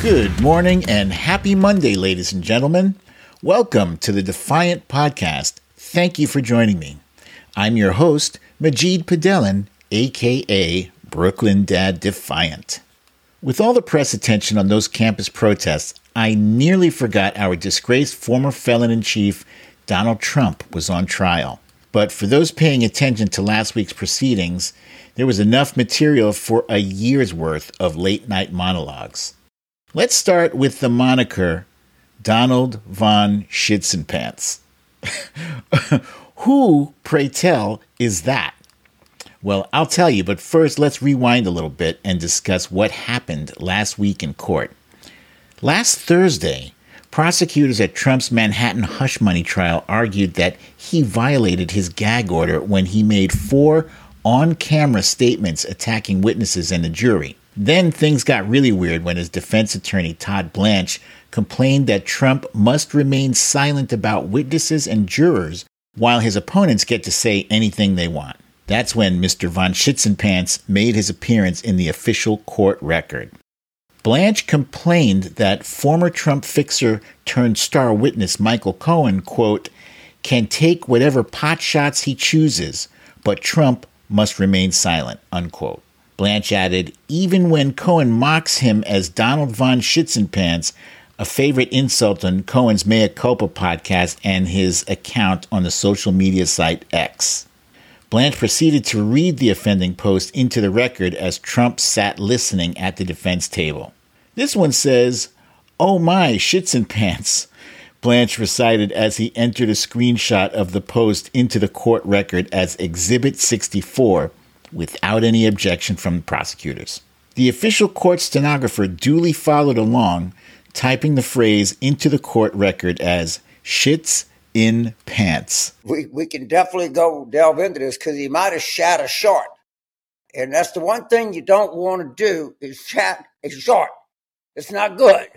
Good morning and happy Monday, ladies and gentlemen. Welcome to the Defiant Podcast. Thank you for joining me. I'm your host, Majid Padelin, a.k.a. Brooklyn Dad Defiant. With all the press attention on those campus protests, I nearly forgot our disgraced former felon-in-chief, Donald Trump, was on trial. But for those paying attention to last week's proceedings, there was enough material for a year's worth of late-night monologues. Let's start with the moniker Donald Von Schitzenpants. Who, pray tell, is that? Well, I'll tell you, but first let's rewind a little bit and discuss what happened last week in court. Last Thursday, prosecutors at Trump's Manhattan hush money trial argued that he violated his gag order when he made 4 on-camera statements attacking witnesses and the jury. Then things got really weird when his defense attorney, Todd Blanche, complained that Trump must remain silent about witnesses and jurors while his opponents get to say anything they want. That's when Mr. Von Schitzenpants made his appearance in the official court record. Blanche complained that former Trump fixer turned star witness Michael Cohen, quote, can take whatever pot shots he chooses, but Trump must remain silent, unquote. Blanche added, even when Cohen mocks him as Donald Von Schitzenpants, a favorite insult on Cohen's Mea Culpa podcast and his account on the social media site X. Blanche proceeded to read the offending post into the record as Trump sat listening at the defense table. This one says, oh my, Schitzenpants, Blanche recited as he entered a screenshot of the post into the court record as Exhibit 64, without any objection from the prosecutors. The official court stenographer duly followed along, typing the phrase into the court record as shits in pants. We can definitely delve into this because he might have shot a short. And that's the one thing you don't want to do is shot a short. It's not good.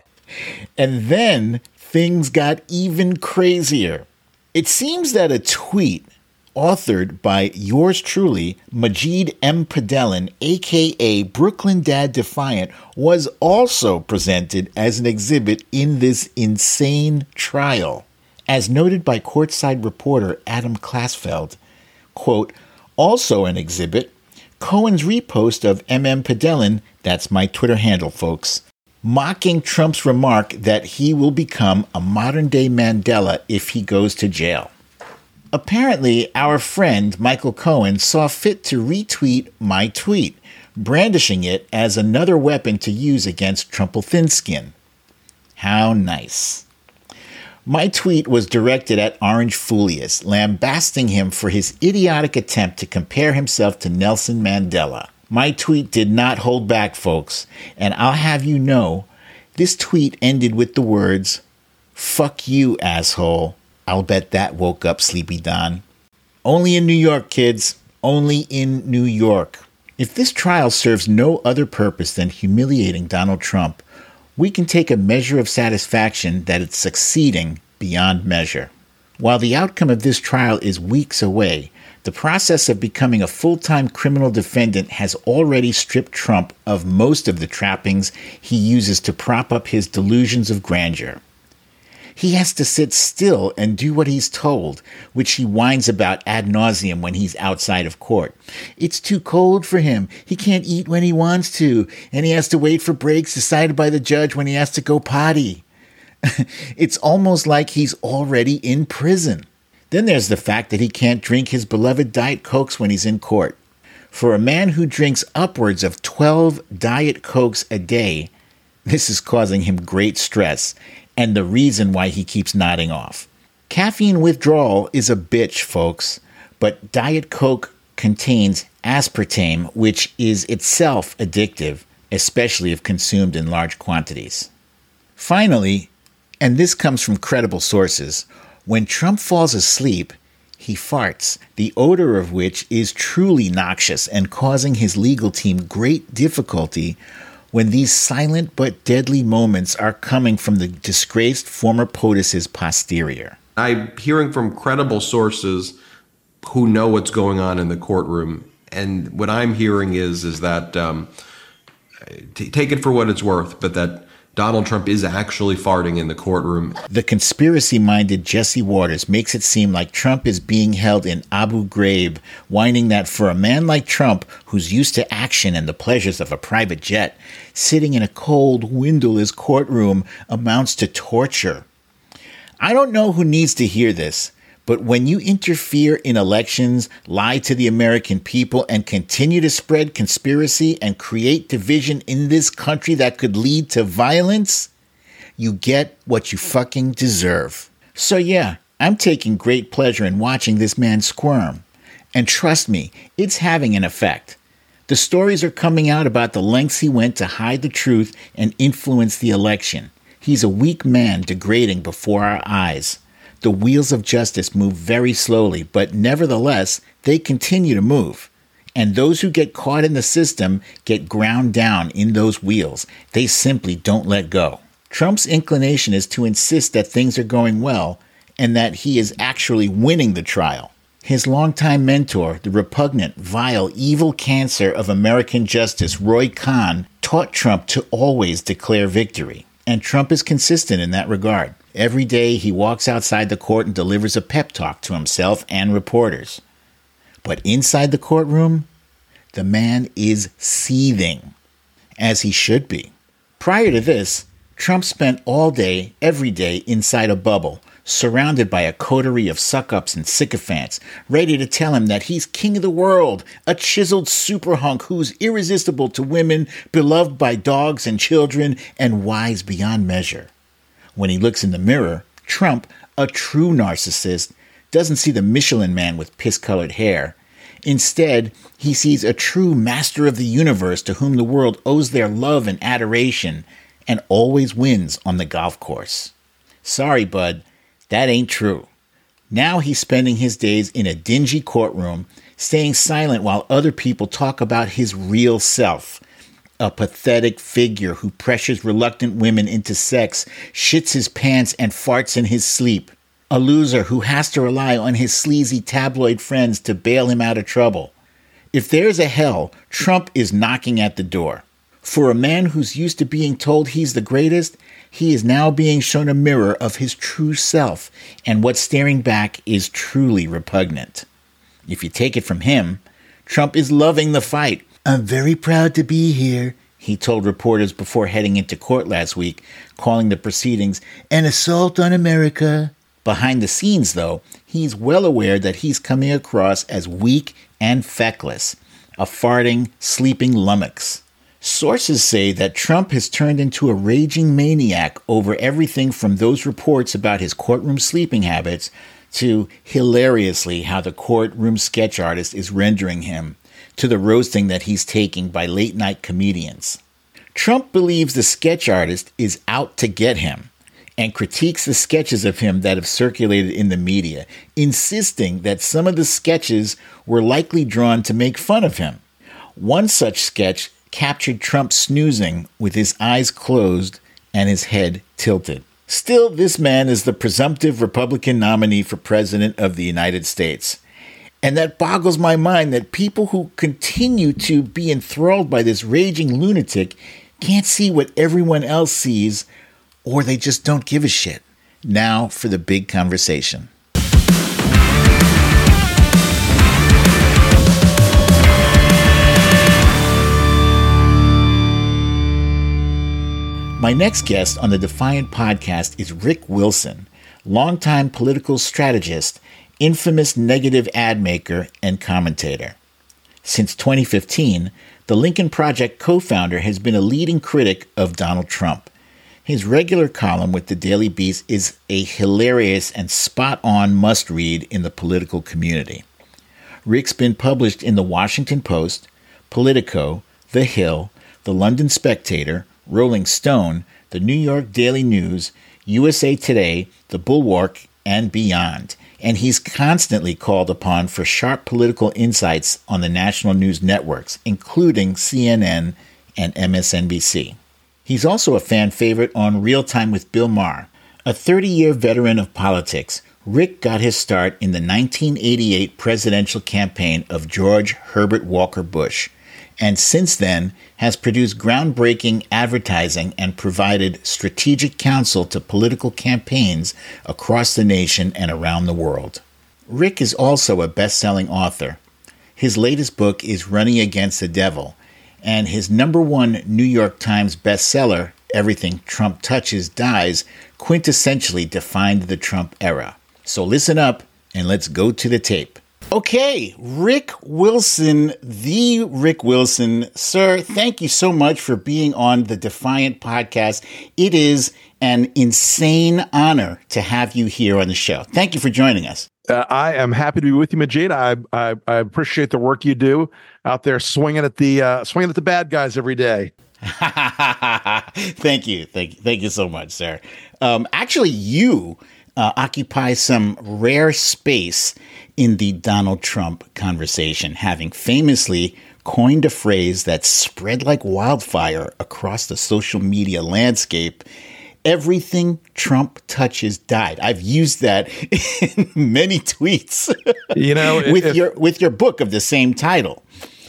And then things got even crazier. It seems that a tweet authored by yours truly, Majid M. Padelin, a.k.a. Brooklyn Dad Defiant, was also presented as an exhibit in this insane trial. As noted by courtside reporter Adam Klasfeld, quote, also an exhibit, Cohen's repost of M.M. Padelin, that's my Twitter handle, folks, mocking Trump's remark that he will become a modern-day Mandela if he goes to jail. Apparently, our friend Michael Cohen saw fit to retweet my tweet, brandishing it as another weapon to use against Trumpelthinskin. How nice. My tweet was directed at Orange Foulius, lambasting him for his idiotic attempt to compare himself to Nelson Mandela. My tweet did not hold back, folks, and I'll have you know, this tweet ended with the words, fuck you, asshole. I'll bet that woke up Sleepy Don. Only in New York, kids. Only in New York. If this trial serves no other purpose than humiliating Donald Trump, we can take a measure of satisfaction that it's succeeding beyond measure. While the outcome of this trial is weeks away, the process of becoming a full-time criminal defendant has already stripped Trump of most of the trappings he uses to prop up his delusions of grandeur. He has to sit still and do what he's told, which he whines about ad nauseum when he's outside of court. It's too cold for him. He can't eat when he wants to, and he has to wait for breaks decided by the judge when he has to go potty. It's almost like he's already in prison. Then there's the fact that he can't drink his beloved Diet Cokes when he's in court. For a man who drinks upwards of 12 Diet Cokes a day, this is causing him great stress, and the reason why he keeps nodding off. Caffeine withdrawal is a bitch, folks, but Diet Coke contains aspartame, which is itself addictive, especially if consumed in large quantities. Finally, and this comes from credible sources, when Trump falls asleep, he farts, the odor of which is truly noxious and causing his legal team great difficulty when these silent but deadly moments are coming from the disgraced former POTUS's posterior. I'm hearing from credible sources who know what's going on in the courtroom, and what I'm hearing is that take it for what it's worth, but that Donald Trump is actually farting in the courtroom. The conspiracy-minded Jesse Waters makes it seem like Trump is being held in Abu Ghraib, whining that for a man like Trump, who's used to action and the pleasures of a private jet, sitting in a cold, windowless courtroom amounts to torture. I don't know who needs to hear this, but when you interfere in elections, lie to the American people, and continue to spread conspiracy and create division in this country that could lead to violence, you get what you fucking deserve. So yeah, I'm taking great pleasure in watching this man squirm. And trust me, it's having an effect. The stories are coming out about the lengths he went to hide the truth and influence the election. He's a weak man degrading before our eyes. The wheels of justice move very slowly, but nevertheless, they continue to move. And those who get caught in the system get ground down in those wheels. They simply don't let go. Trump's inclination is to insist that things are going well and that he is actually winning the trial. His longtime mentor, the repugnant, vile, evil cancer of American justice, Roy Cohn, taught Trump to always declare victory. And Trump is consistent in that regard. Every day he walks outside the court and delivers a pep talk to himself and reporters. But inside the courtroom, the man is seething, as he should be. Prior to this, Trump spent all day, every day, inside a bubble, surrounded by a coterie of suck-ups and sycophants, ready to tell him that he's king of the world, a chiseled super hunk who's irresistible to women, beloved by dogs and children, and wise beyond measure. When he looks in the mirror, Trump, a true narcissist, doesn't see the Michelin man with piss-colored hair. Instead, he sees a true master of the universe to whom the world owes their love and adoration, and always wins on the golf course. Sorry, bud, that ain't true. Now he's spending his days in a dingy courtroom, staying silent while other people talk about his real self. A pathetic figure who pressures reluctant women into sex, shits his pants and farts in his sleep. A loser who has to rely on his sleazy tabloid friends to bail him out of trouble. If there's a hell, Trump is knocking at the door. For a man who's used to being told he's the greatest, he is now being shown a mirror of his true self, and what's staring back is truly repugnant. If you take it from him, Trump is loving the fight. "I'm very proud to be here," he told reporters before heading into court last week, calling the proceedings an assault on America. Behind the scenes, though, he's well aware that he's coming across as weak and feckless, a farting, sleeping lummox. Sources say that Trump has turned into a raging maniac over everything from those reports about his courtroom sleeping habits to, hilariously, how the courtroom sketch artist is rendering him, to the roasting that he's taking by late-night comedians. Trump believes the sketch artist is out to get him and critiques the sketches of him that have circulated in the media, insisting that some of the sketches were likely drawn to make fun of him. One such sketch captured Trump snoozing with his eyes closed and his head tilted. Still, this man is the presumptive Republican nominee for President of the United States. And that boggles my mind that people who continue to be enthralled by this raging lunatic can't see what everyone else sees, or they just don't give a shit. Now for the big conversation. My next guest on the Defiant podcast is Rick Wilson, longtime political strategist, infamous negative ad maker, and commentator. Since 2015, the Lincoln Project co-founder has been a leading critic of Donald Trump. His regular column with the Daily Beast is a hilarious and spot-on must-read in the political community. Rick's been published in The Washington Post, Politico, The Hill, The London Spectator, Rolling Stone, The New York Daily News, USA Today, The Bulwark, and beyond. And he's constantly called upon for sharp political insights on the national news networks, including CNN and MSNBC. He's also a fan favorite on Real Time with Bill Maher. A 30-year veteran of politics, Rick got his start in the 1988 presidential campaign of George Herbert Walker Bush, and since then has produced groundbreaking advertising and provided strategic counsel to political campaigns across the nation and around the world. Rick is also a best-selling author. His latest book is Running Against the Devil, and his #1 New York Times bestseller, Everything Trump Touches Dies, quintessentially defined the Trump era. So listen up and let's go to the tape. Okay, Rick Wilson, the Rick Wilson. Sir, thank you so much for being on the Defiant podcast. It is an insane honor to have you here on the show. Thank you for joining us. I am happy to be with you, Majid. I appreciate the work you do out there swinging at the bad guys every day. Thank you so much, sir. Actually, you occupy some rare space in the Donald Trump conversation, having famously coined a phrase that spread like wildfire across the social media landscape. Everything Trump touches died. I've used that in many tweets. With your book of the same title.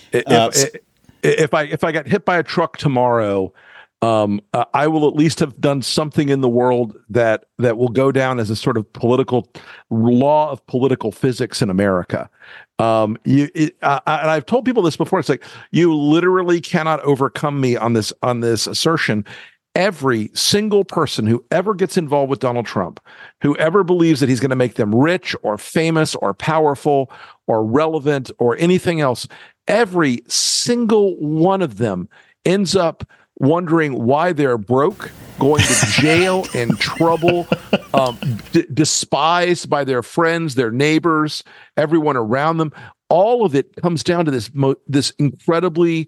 If I got hit by a truck tomorrow, I will at least have done something in the world that will go down as a sort of political law of political physics in America. And I've told people this before. It's like, you literally cannot overcome me on this assertion. Every single person who ever gets involved with Donald Trump, who ever believes that he's going to make them rich or famous or powerful or relevant or anything else, every single one of them ends up wondering why they're broke, going to jail, in trouble, despised by their friends, their neighbors, everyone around them. All of it comes down to this incredibly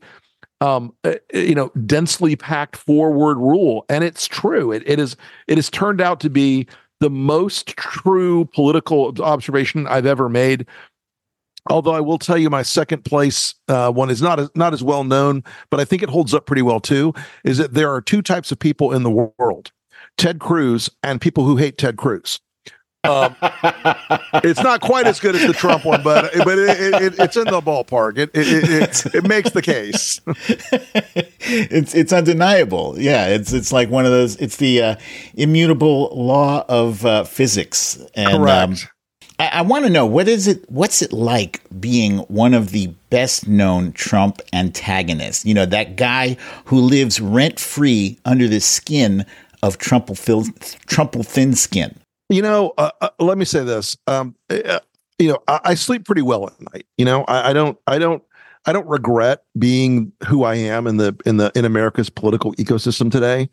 densely packed four-word rule. And it's true. It has turned out to be the most true political observation I've ever made. Although I will tell you, my second place one is not as well known, but I think it holds up pretty well too, is that there are two types of people in the world: Ted Cruz and people who hate Ted Cruz. It's not quite as good as the Trump one, but it's in the ballpark. It makes the case. It's undeniable. Yeah, it's like one of those. It's the immutable law of physics. And, correct. I want to know, what's it like being one of the best known Trump antagonists? You know, that guy who lives rent free under the skin of Trump thin skin. Let me say this. I sleep pretty well at night. I don't regret being who I am in America's political ecosystem today,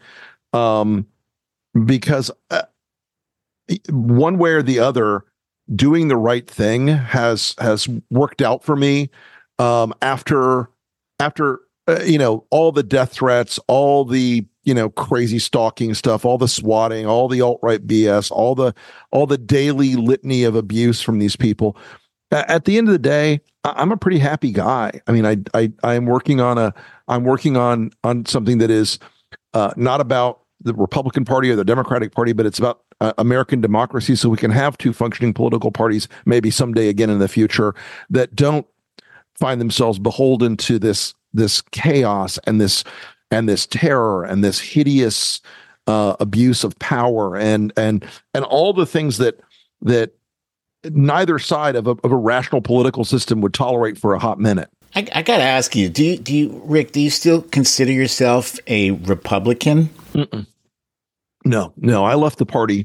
because one way or the other, doing the right thing has worked out for me. After all the death threats, all the crazy stalking stuff, all the swatting, all the alt-right BS, all the daily litany of abuse from these people. At the end of the day, I'm a pretty happy guy. I mean, I'm working on something that is not about the Republican Party or the Democratic Party, but it's about American democracy, so we can have two functioning political parties maybe someday again in the future that don't find themselves beholden to this chaos and this terror and this hideous abuse of power and all the things that neither side of a rational political system would tolerate for a hot minute. I got to ask you, Rick, do you still consider yourself a Republican? Mm-mm. No, I left the party.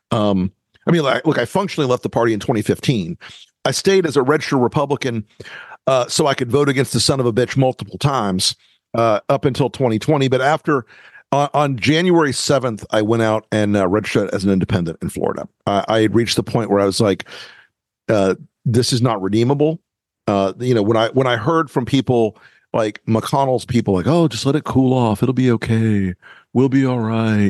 I functionally left the party in 2015. I stayed as a registered Republican so I could vote against the son of a bitch multiple times up until 2020. But after on January 7th, I went out and registered as an independent in Florida. I had reached the point where I was like, this is not redeemable. When I heard from people like McConnell's people, like, oh, just let it cool off. It'll be okay. We'll be all right.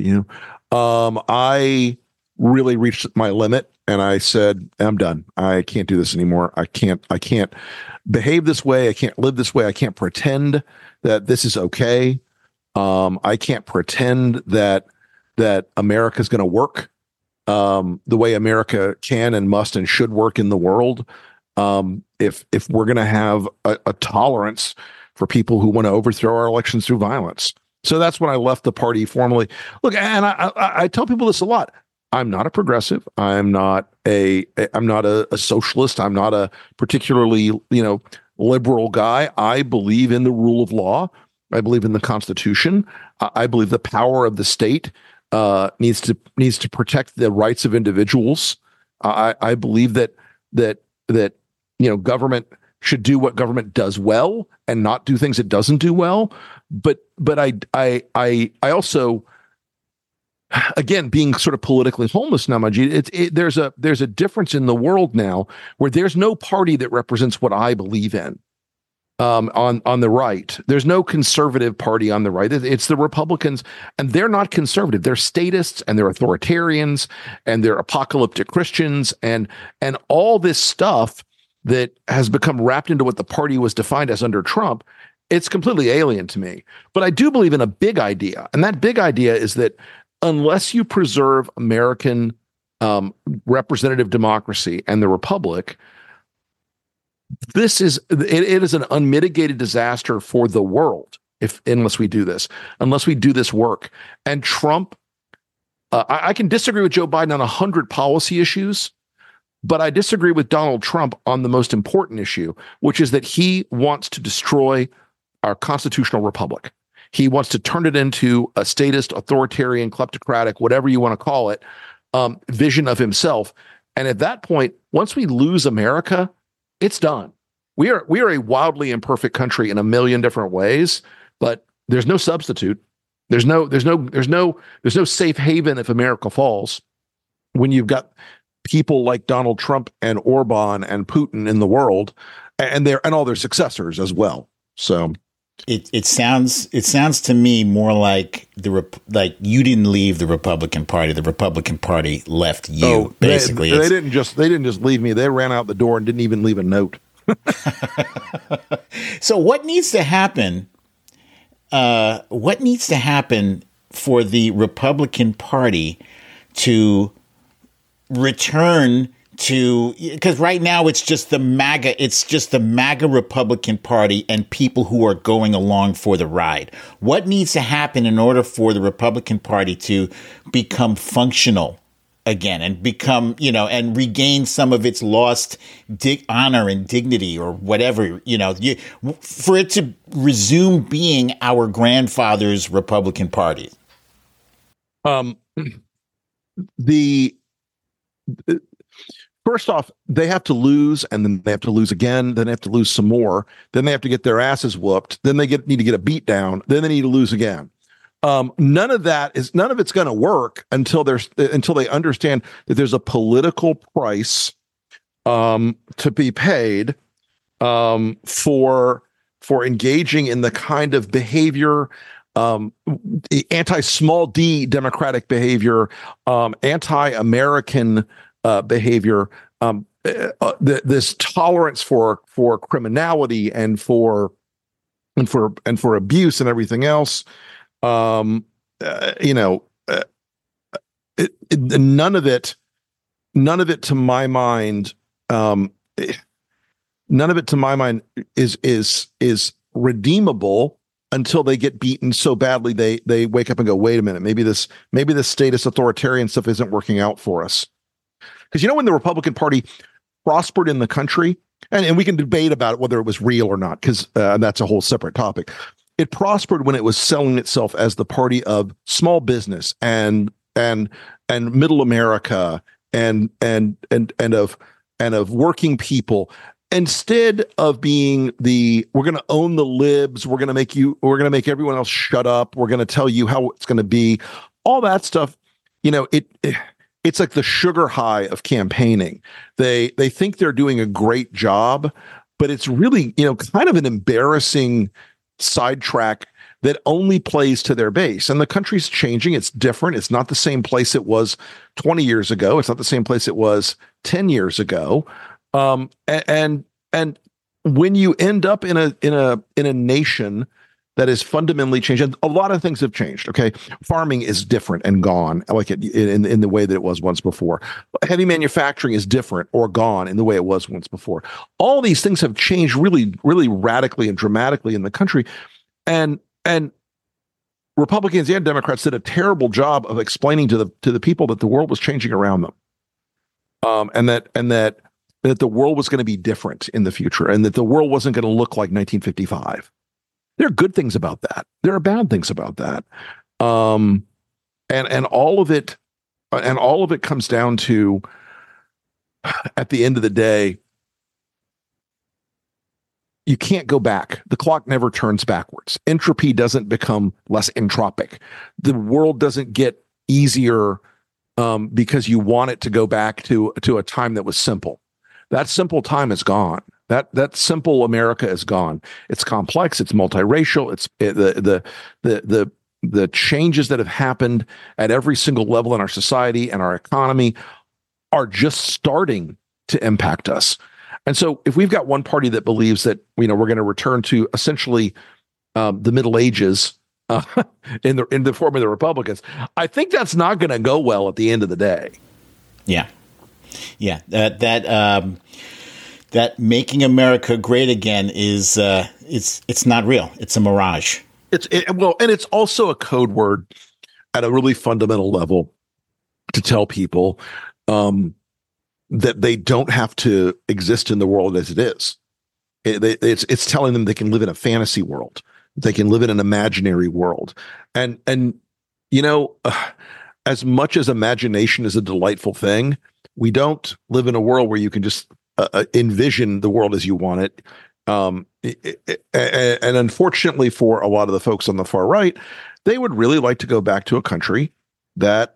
I really reached my limit and I said, I'm done. I can't do this anymore. I can't behave this way. I can't live this way. I can't pretend that this is okay. I can't pretend that America is going to work the way America can and must and should work in the world. If we're going to have a tolerance for people who want to overthrow our elections through violence. So that's when I left the party formally. Look, and I tell people this a lot. I'm not a progressive. I'm not a socialist. I'm not a particularly, liberal guy. I believe in the rule of law. I believe in the Constitution. I believe the power of the state needs to protect the rights of individuals. I believe that government should do what government does well and not do things it doesn't do well. But I also, again, being sort of politically homeless now, Majid, there's a difference in the world now where there's no party that represents what I believe in. On the right, there's no conservative party on the right. It's the Republicans, and they're not conservative. They're statists, and they're authoritarians, and they're apocalyptic Christians, and all this stuff that has become wrapped into what the party was defined as under Trump. It's completely alien to me. But I do believe in a big idea, and that big idea is that unless you preserve American representative democracy and the republic, it is an unmitigated disaster for the world unless we do this work. And Trump, I can disagree with Joe Biden on 100 policy issues, but I disagree with Donald Trump on the most important issue, which is that he wants to destroy our constitutional republic. He wants to turn it into a statist, authoritarian, kleptocratic, whatever you want to call it, vision of himself. And at that point, once we lose America, it's done. We are a wildly imperfect country in a million different ways, but there's no substitute. There's no safe haven if America falls. When you've got people like Donald Trump and Orban and Putin in the world, and all their successors as well. So it sounds to me more like you didn't leave the Republican Party. The Republican Party left you. Basically, they didn't just leave me. They ran out the door and didn't even leave a note. So what needs to happen? What needs to happen for the Republican Party to return to, because right now it's just the MAGA Republican Party and people who are going along for the ride. What needs to happen in order for the Republican Party to become functional again and become, and regain some of its lost honor and dignity or whatever, for it to resume being our grandfather's Republican Party? First off, they have to lose, and then they have to lose again. Then they have to lose some more. Then they have to get their asses whooped. Then they need to get a beat down. Then they need to lose again. None of it's going to work until they understand that there's a political price to be paid for engaging in the kind of behavior, anti-small d democratic behavior, anti-American behavior, this tolerance for criminality and for abuse and everything else. None of it to my mind, is redeemable until they get beaten so badly they wake up and go, wait a minute, maybe this statist authoritarian stuff isn't working out for us. Because when the Republican Party prospered in the country, and we can debate about it, whether it was real or not, because that's a whole separate topic. It prospered when it was selling itself as the party of small business and middle America and of working people, instead of being we're going to own the libs, we're going to make everyone else shut up, we're going to tell you how it's going to be, all that stuff. It's like the sugar high of campaigning. They think they're doing a great job, but it's really, kind of an embarrassing sidetrack that only plays to their base. And the country's changing. It's different. It's not the same place it was 20 years ago. It's not the same place it was 10 years ago. And when you end up in a nation that is fundamentally changed. And a lot of things have changed. Okay, farming is different and gone, like in the way that it was once before. Heavy manufacturing is different or gone in the way it was once before. All these things have changed really, really radically and dramatically in the country, and Republicans and Democrats did a terrible job of explaining to the people that the world was changing around them, and that the world was going to be different in the future, and that the world wasn't going to look like 1955. There are good things about that. There are bad things about that. And all of it comes down to, at the end of the day, you can't go back. The clock never turns backwards. Entropy doesn't become less entropic. The world doesn't get easier because you want it to go back to a time that was simple. That simple time is gone. That simple America is gone. It's complex. It's multiracial. It's the changes that have happened at every single level in our society and our economy are just starting to impact us. And so, if we've got one party that believes that we're going to return to essentially the Middle Ages in the form of the Republicans, I think that's not going to go well at the end of the day. Yeah. That making America great again is it's not real. It's a mirage. And it's also a code word at a really fundamental level to tell people that they don't have to exist in the world as it is. It's telling them they can live in a fantasy world. They can live in an imaginary world. And as much as imagination is a delightful thing, we don't live in a world where you can just envision the world as you want it. And unfortunately for a lot of the folks on the far right, they would really like to go back to a country that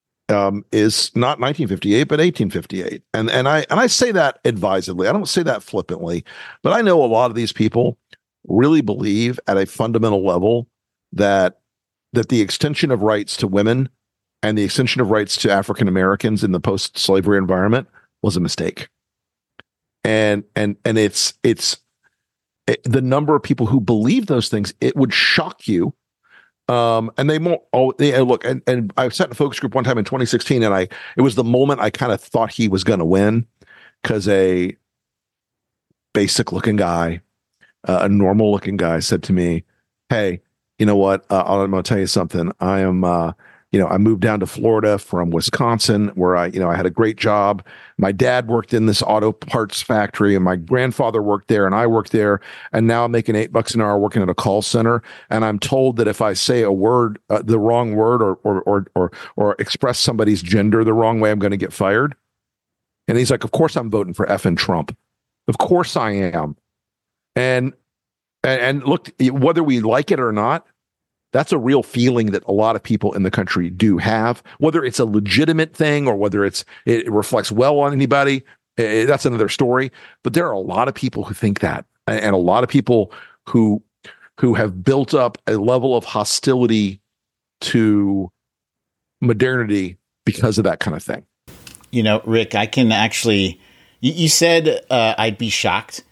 is not 1958, but 1858. And I say that advisedly. I don't say that flippantly, but I know a lot of these people really believe at a fundamental level that the extension of rights to women and the extension of rights to African Americans in the post-slavery environment was a mistake. And it's the number of people who believe those things, it would shock you. And they won't. Look. And I sat in a focus group one time in 2016, and it was the moment I kind of thought he was going to win, because a basic-looking guy, a normal-looking guy, said to me, "Hey, you know what? I'm going to tell you something. I am." I moved down to Florida from Wisconsin, where I had a great job. My dad worked in this auto parts factory, and my grandfather worked there, and I worked there. And now I'm making $8 an hour working at a call center. And I'm told that if I say a word, the wrong word, or express somebody's gender the wrong way, I'm going to get fired. And he's like, "Of course I'm voting for effing Trump. Of course I am." And look, whether we like it or not, that's a real feeling that a lot of people in the country do have. Whether it's a legitimate thing or whether it reflects well on anybody, that's another story. But there are a lot of people who think that, and a lot of people who have built up a level of hostility to modernity because of that kind of thing. Rick, I can actually. You said I'd be shocked.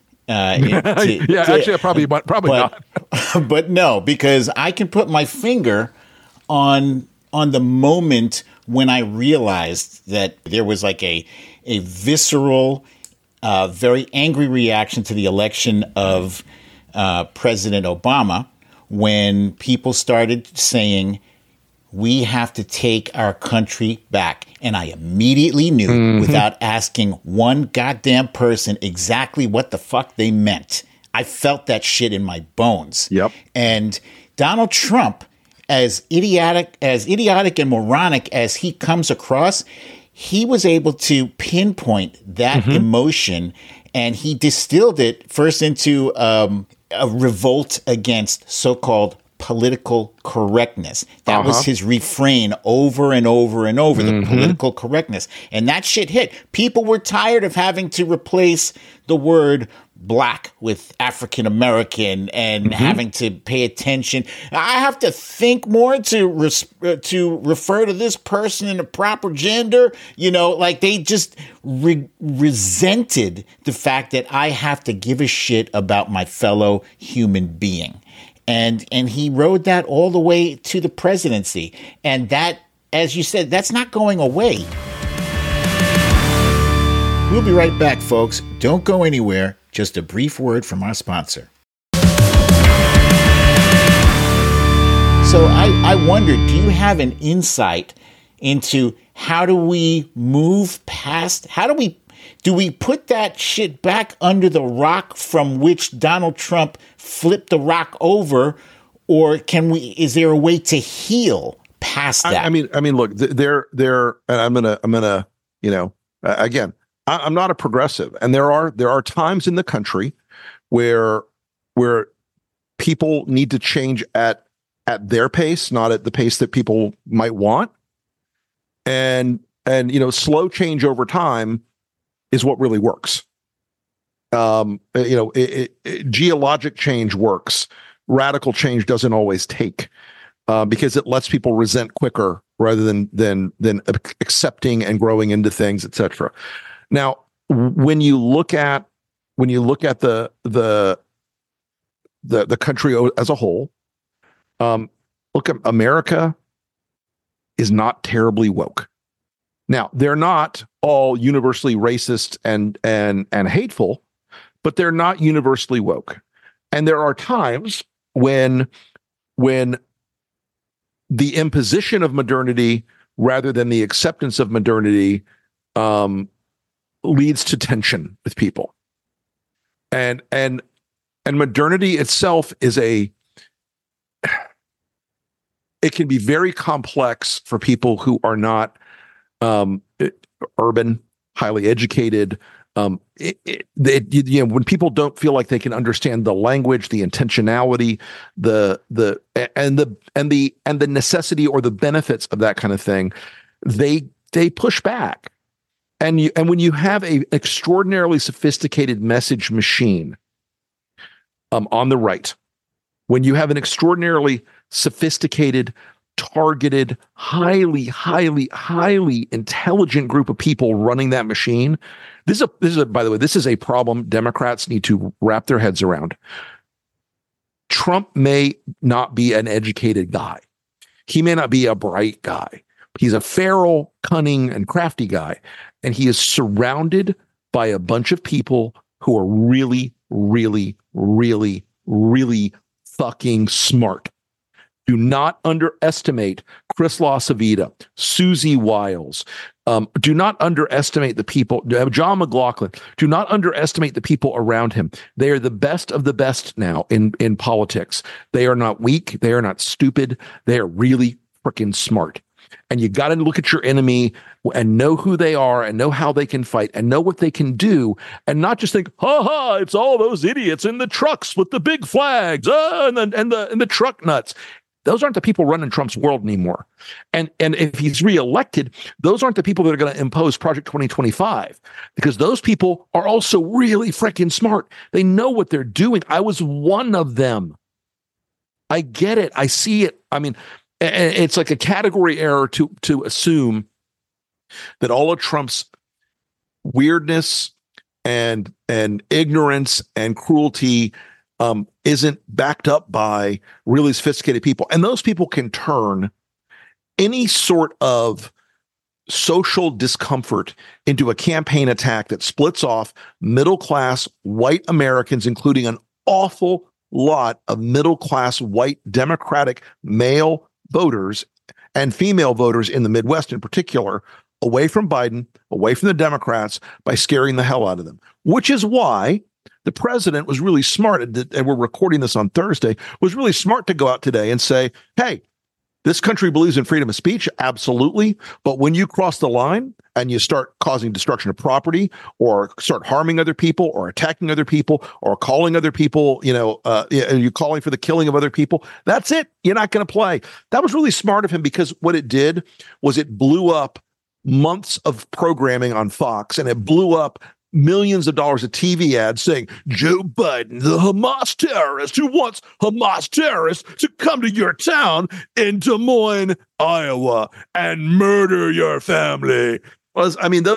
Actually, probably not. But no, because I can put my finger on the moment when I realized that there was like a visceral, very angry reaction to the election of President Obama, when people started saying, "We have to take our country back." And I immediately knew, without asking one goddamn person exactly what the fuck they meant. I felt that shit in my bones. Yep. And Donald Trump, as idiotic and moronic as he comes across, he was able to pinpoint that emotion, and he distilled it first into a revolt against so-called political correctness. That was his refrain over and over and over, the political correctness. And that shit hit. People were tired of having to replace the word black with African American and having to pay attention. I have to think more to refer to this person in the proper gender. Like they just resented the fact that I have to give a shit about my fellow human being. And he rode that all the way to the presidency. And that, as you said, that's not going away. We'll be right back, folks. Don't go anywhere. Just a brief word from our sponsor. So I wonder, do you have an insight into how do we move past, do we put that shit back under the rock from which Donald Trump flipped the rock over, or is there a way to heal past that? I mean, look, and I'm gonna, again, I'm not a progressive, and there are times in the country where people need to change at their pace, not at the pace that people might want. And slow change over time is what really works. Geologic change works. Radical change doesn't always take, because it lets people resent quicker rather than accepting and growing into things, etc. Now, when you look at the country as a whole, look, America is not terribly woke. Now, they're not all universally racist and hateful, but they're not universally woke. And there are times when the imposition of modernity rather than the acceptance of modernity leads to tension with people. And modernity itself it can be very complex for people who are not urban, highly educated. When people don't feel like they can understand the language, the intentionality, the necessity or the benefits of that kind of thing, they push back. And when you have an extraordinarily sophisticated message machine on the right, when you have an extraordinarily sophisticated, targeted, highly, highly, highly intelligent group of people running that machine, this is by the way, this is a problem Democrats need to wrap their heads around. Trump may not be an educated guy. He may not be a bright guy. He's a feral, cunning, and crafty guy. And he is surrounded by a bunch of people who are really, really, really, really fucking smart. Do not underestimate Chris LaCivita, Susie Wiles. Do not underestimate the people, John McLaughlin. Do not underestimate the people around him. They are the best of the best now in politics. They are not weak. They are not stupid. They are really freaking smart. And you got to look at your enemy and know who they are and know how they can fight and know what they can do, and not just think, it's all those idiots in the trucks with the big flags, and the truck nuts. Those aren't the people running Trump's world anymore. And if he's reelected, those aren't the people that are going to impose Project 2025, because those people are also really freaking smart. They know what they're doing. I was one of them. I get it. I see it. I mean, it's like a category error to assume that all of Trump's weirdness and ignorance and cruelty isn't backed up by really sophisticated people. And those people can turn any sort of social discomfort into a campaign attack that splits off middle-class white Americans, including an awful lot of middle-class white Democratic male voters and female voters in the Midwest in particular, away from Biden, away from the Democrats, by scaring the hell out of them. Which is why the president was really smart, and we're recording this on Thursday, was really smart to go out today and say, hey, this country believes in freedom of speech, absolutely. But when you cross the line and you start causing destruction of property, or start harming other people, or attacking other people, or calling other people, you're calling for the killing of other people, that's it. You're not going to play. That was really smart of him, because what it did was it blew up months of programming on Fox, and it blew up millions of dollars of TV ads saying Joe Biden, the Hamas terrorist who wants Hamas terrorists to come to your town in Des Moines, Iowa, and murder your family.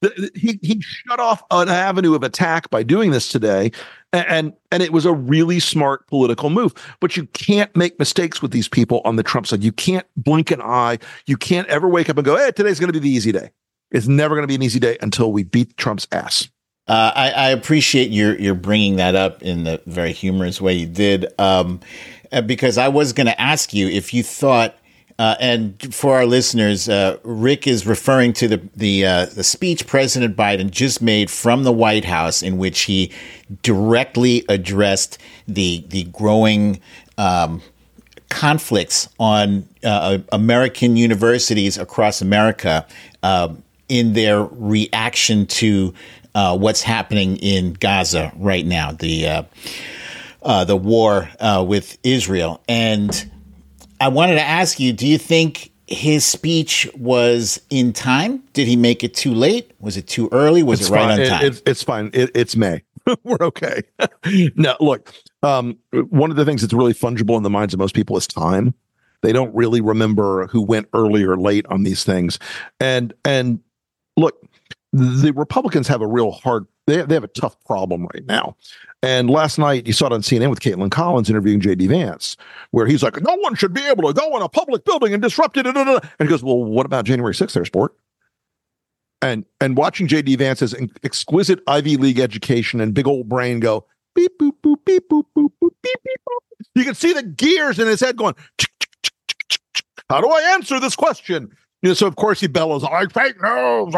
He shut off an avenue of attack by doing this today, and it was a really smart political move. But you can't make mistakes with these people on the Trump side. You can't blink an eye. You can't ever wake up and go, "Hey, today's going to be the easy day." It's never going to be an easy day until we beat Trump's ass. I appreciate your bringing that up in the very humorous way you did, because I was going to ask you if you thought. And for our listeners, Rick is referring to the speech President Biden just made from the White House, in which he directly addressed the growing conflicts on American universities across America in their reaction to what's happening in Gaza right now, the war with Israel. And I wanted to ask you, do you think his speech was in time? Did he make it too late? Was it too early? Was it right on time? It's fine. It's May. We're okay. No, look, one of the things that's really fungible in the minds of most people is time. They don't really remember who went early or late on these things. And look, the Republicans have a real hard, they have a tough problem right now. And last night you saw it on CNN with Caitlin Collins interviewing J.D. Vance, where he's like, no one should be able to go in a public building and disrupt it. And he goes, well, what about January 6th there, sport? And watching J.D. Vance's exquisite Ivy League education and big old brain go, beep, boop, boop, beep, boop, boop, boop, beep, beep, boop. You can see the gears in his head going, how do I answer this question? So of course he bellows, I fake news.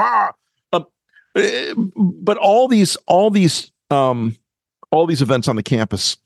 But all these events on the campus,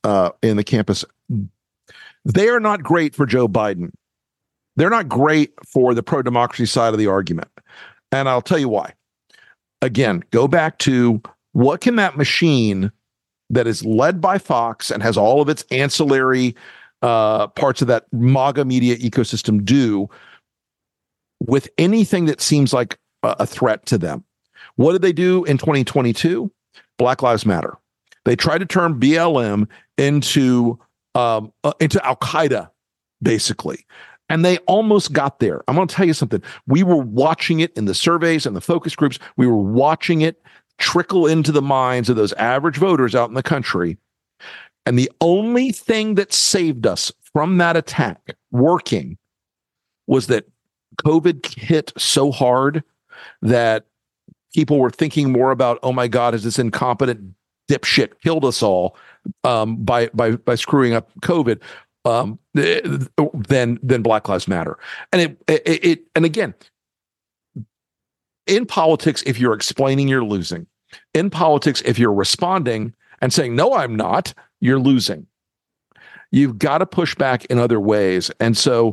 they are not great for Joe Biden. They're not great for the pro-democracy side of the argument. And I'll tell you why. Again, go back to what can that machine that is led by Fox and has all of its ancillary parts of that MAGA media ecosystem do with anything that seems like a threat to them? What did they do in 2022? Black Lives Matter. They tried to turn BLM into Al-Qaeda, basically. And they almost got there. I'm going to tell you something. We were watching it in the surveys and the focus groups. We were watching it trickle into the minds of those average voters out in the country. And the only thing that saved us from that attack working was that COVID hit so hard that people were thinking more about, oh my God, has this incompetent dipshit killed us all by screwing up COVID than Black Lives Matter. And and again, in politics, if you're explaining, you're losing. In politics, if you're responding and saying, no, I'm not, you're losing. You've got to push back in other ways. And so,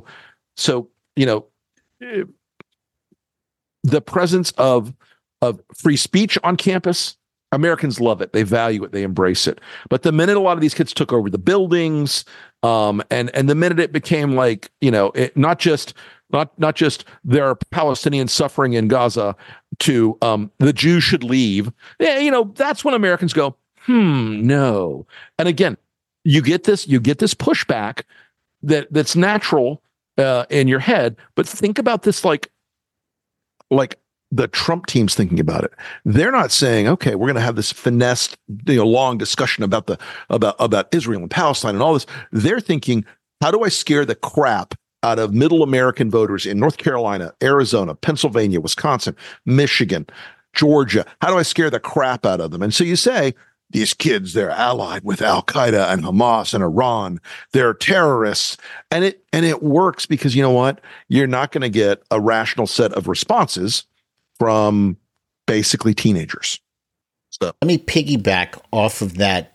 the presence of free speech on campus, Americans love it. They value it. They embrace it. But the minute a lot of these kids took over the buildings, and the minute it became like, not just there are Palestinians suffering in Gaza to the Jews should leave, that's when Americans go, no. And again, you get this pushback that's natural in your head. But think about this like the Trump team's thinking about it. They're not saying, okay, we're going to have this finessed, long discussion about Israel and Palestine and all this. They're thinking, how do I scare the crap out of middle American voters in North Carolina, Arizona, Pennsylvania, Wisconsin, Michigan, Georgia? How do I scare the crap out of them? And so you say, these kids, they're allied with Al-Qaeda and Hamas and Iran. They're terrorists. And it works because you know what? You're not going to get a rational set of responses from basically teenagers. So let me piggyback off of that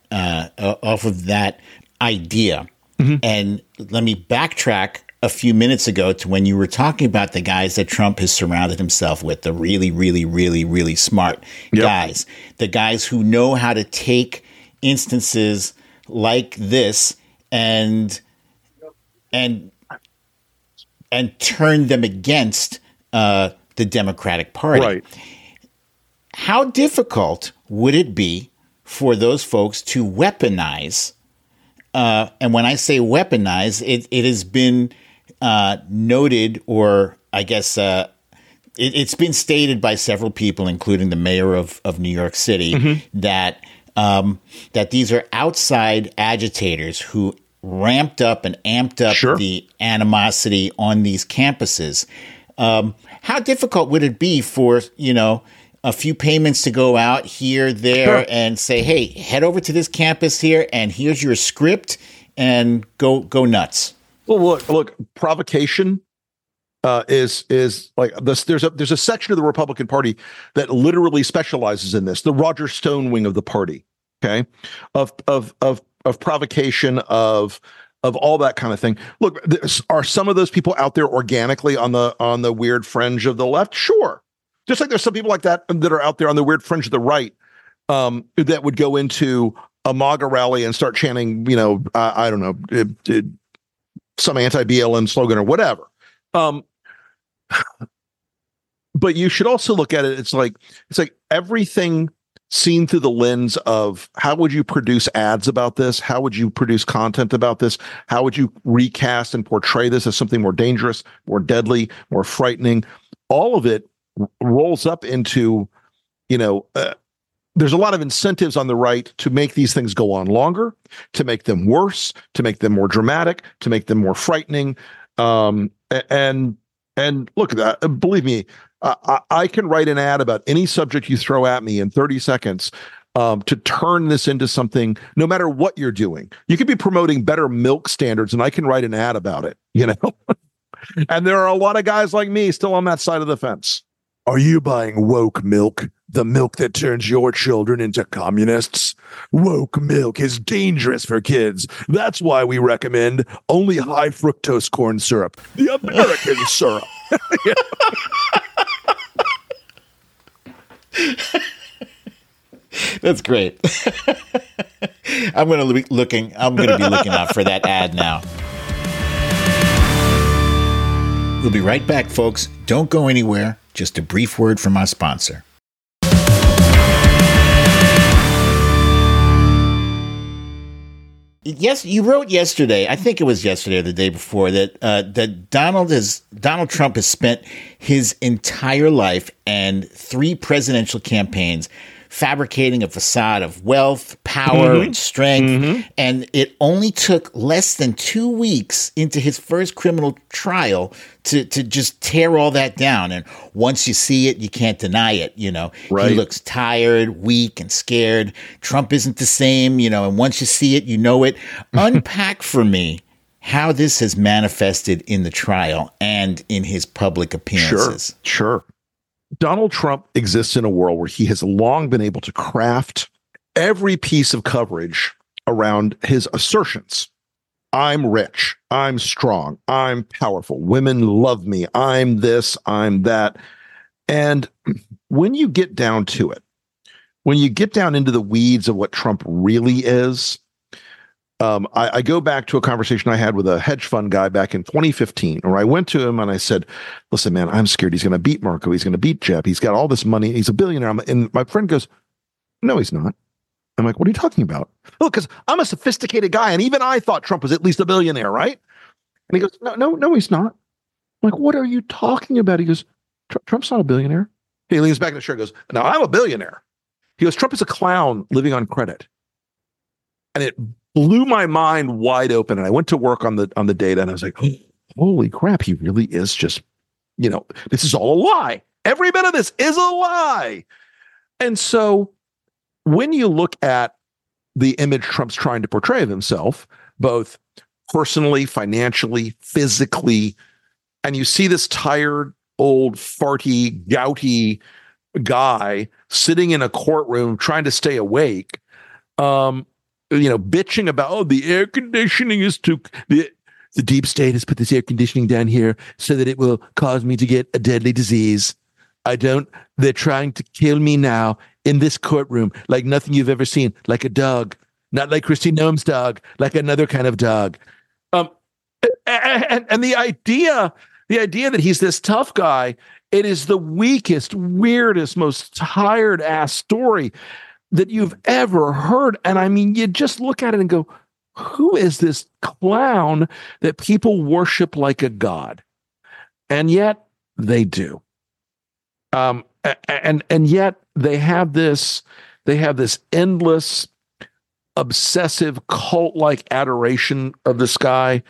idea, and let me backtrack a few minutes ago to when you were talking about the guys that Trump has surrounded himself with, the really, really, really, really smart guys, the guys who know how to take instances like this and turn them against the Democratic Party. Right. How difficult would it be for those folks to weaponize? And when I say weaponize, it has been noted, or I guess it's been stated by several people, including the mayor of New York City, that these are outside agitators who ramped up and amped up the animosity on these campuses. How difficult would it be for, a few payments to go out here, there, and say, hey, head over to this campus here, and here's your script, and go nuts? Well, look, provocation is like this. There's a section of the Republican Party that literally specializes in this, the Roger Stone wing of the party, okay, of provocation, of all that kind of thing. Look, are some of those people out there organically on the weird fringe of the left? Sure. Just like there's some people like that are out there on the weird fringe of the right, that would go into a MAGA rally and start chanting, I don't know, some anti-BLM slogan or whatever. But you should also look at it. It's like everything seen through the lens of how would you produce ads about this? How would you produce content about this? How would you recast and portray this as something more dangerous, more deadly, more frightening? All of it rolls up into, there's a lot of incentives on the right to make these things go on longer, to make them worse, to make them more dramatic, to make them more frightening. And look, believe me, I can write an ad about any subject you throw at me in 30 seconds to turn this into something, no matter what you're doing. You could be promoting better milk standards, and I can write an ad about it, And there are a lot of guys like me still on that side of the fence. Are you buying woke milk? The milk that turns your children into communists? Woke milk is dangerous for kids. That's why we recommend only high fructose corn syrup, the American syrup. That's great. I'm going to be looking out for that ad now. We'll be right back, folks. Don't go anywhere. Just a brief word from our sponsor. Yes, you wrote yesterday, I think it was yesterday or the day before, that Donald Trump has spent his entire life and 3 presidential campaigns fabricating a facade of wealth, power, and strength. And it only took less than 2 weeks into his first criminal trial to just tear all that down. And once you see it, you can't deny it. Right. He looks tired, weak, and scared. Trump isn't the same, and once you see it, you know it. Unpack for me how this has manifested in the trial and in his public appearances. Sure. Donald Trump exists in a world where he has long been able to craft every piece of coverage around his assertions. I'm rich. I'm strong. I'm powerful. Women love me. I'm this. I'm that. And when you get down to it, when you get down into the weeds of what Trump really is, I go back to a conversation I had with a hedge fund guy back in 2015, where I went to him and I said, listen, man, I'm scared he's going to beat Marco. He's going to beat Jeb. He's got all this money. He's a billionaire. And my friend goes, no, he's not. I'm like, what are you talking about? Oh, because I'm a sophisticated guy. And even I thought Trump was at least a billionaire, right? And he goes, no, he's not. I'm like, what are you talking about? He goes, Trump's not a billionaire. He leans back in the chair and goes, no, I'm a billionaire. He goes, Trump is a clown living on credit. And it blew my mind wide open. And I went to work on the data and I was like, oh, holy crap, he really is just, this is all a lie. Every bit of this is a lie. And so when you look at the image Trump's trying to portray of himself, both personally, financially, physically, and you see this tired, old, farty, gouty guy sitting in a courtroom trying to stay awake, bitching about, the air conditioning is too, the deep state has put this air conditioning down here so that it will cause me to get a deadly disease. They're trying to kill me now in this courtroom like nothing you've ever seen, like a dog, not like Kristi Noem's dog, like another kind of dog. And the idea that he's this tough guy, it is the weakest, weirdest, most tired ass story that you've ever heard. And I mean, you just look at it and go, who is this clown that people worship like a god? And yet they do. And yet they have this endless, obsessive, cult-like adoration of this guy,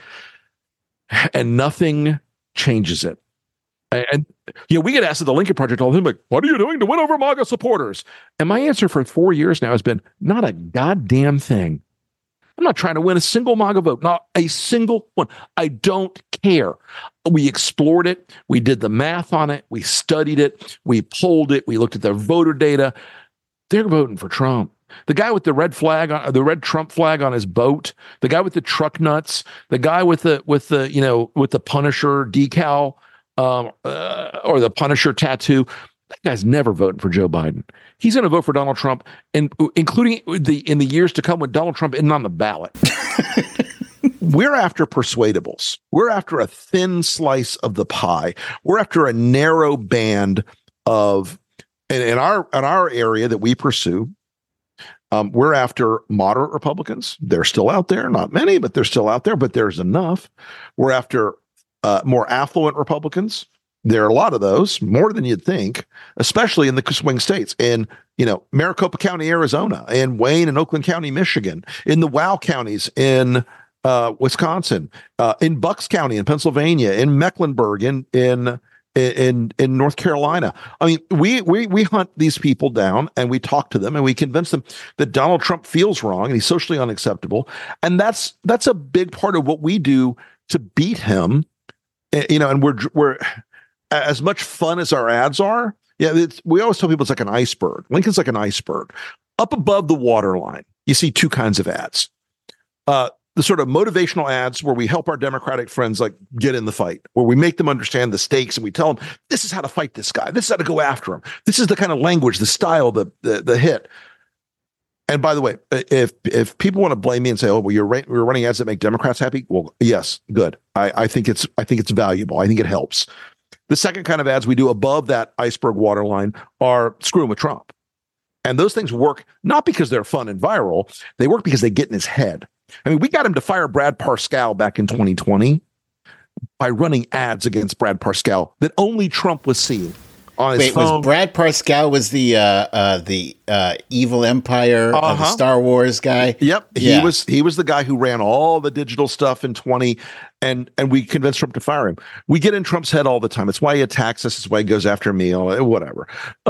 and nothing changes it. And we get asked at the Lincoln Project all the time, like, what are you doing to win over MAGA supporters? And my answer for 4 years now has been, not a goddamn thing. I'm not trying to win a single MAGA vote, not a single one. I don't care. We explored it. We did the math on it. We studied it. We polled it. We looked at the voter data. They're voting for Trump. The guy with the red Trump flag on his boat, the guy with the truck nuts, the guy with the Punisher decal, or the Punisher tattoo. That guy's never voting for Joe Biden. He's going to vote for Donald Trump, and including in the years to come when Donald Trump isn't on the ballot. We're after persuadables. We're after a thin slice of the pie. We're after a narrow band of, in our area that we pursue. We're after moderate Republicans. They're still out there, not many, but they're still out there. But there's enough. We're after more affluent Republicans. There are a lot of those, more than you'd think, especially in the swing states, in Maricopa County, Arizona, in Wayne and Oakland County, Michigan, in the WOW counties in Wisconsin, in Bucks County in Pennsylvania, in Mecklenburg, in North Carolina. I mean, we hunt these people down and we talk to them and we convince them that Donald Trump feels wrong and he's socially unacceptable, and that's a big part of what we do to beat him. And we're as much fun as our ads are. Yeah, we always tell people it's like an iceberg. Lincoln's like an iceberg. Up above the waterline, you see two kinds of ads. The sort of motivational ads where we help our Democratic friends like get in the fight, where we make them understand the stakes and we tell them this is how to fight this guy. This is how to go after him. This is the kind of language, the style, the hit. And by the way, if people want to blame me and say, "Oh, well, we're running ads that make Democrats happy," well, yes, good. I think it's valuable. I think it helps. The second kind of ads we do above that iceberg waterline are screwing with Trump. And those things work not because they're fun and viral. They work because they get in his head. I mean, we got him to fire Brad Parscale back in 2020 by running ads against Brad Parscale that only Trump was seeing on his phone. Was Brad Parscale was the evil empire of the Star Wars guy? Yep. Yeah. He was the guy who ran all the digital stuff in 20, and we convinced Trump to fire him. We get in Trump's head all the time. It's why he attacks us. It's why he goes after me, whatever.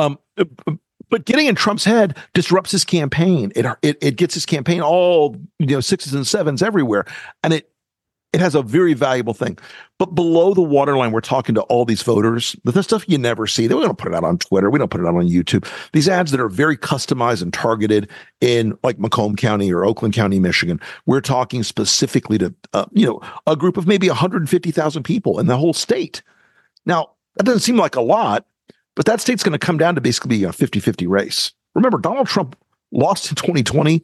But getting in Trump's head disrupts his campaign. It gets his campaign all sixes and sevens everywhere, and it has a very valuable thing. But below the waterline, we're talking to all these voters. The stuff you never see. We don't put it out on Twitter. We don't put it out on YouTube. These ads that are very customized and targeted in like Macomb County or Oakland County, Michigan. We're talking specifically to a group of maybe 150,000 people in the whole state. Now that doesn't seem like a lot. But that state's going to come down to basically a 50-50 race. Remember, Donald Trump lost in 2020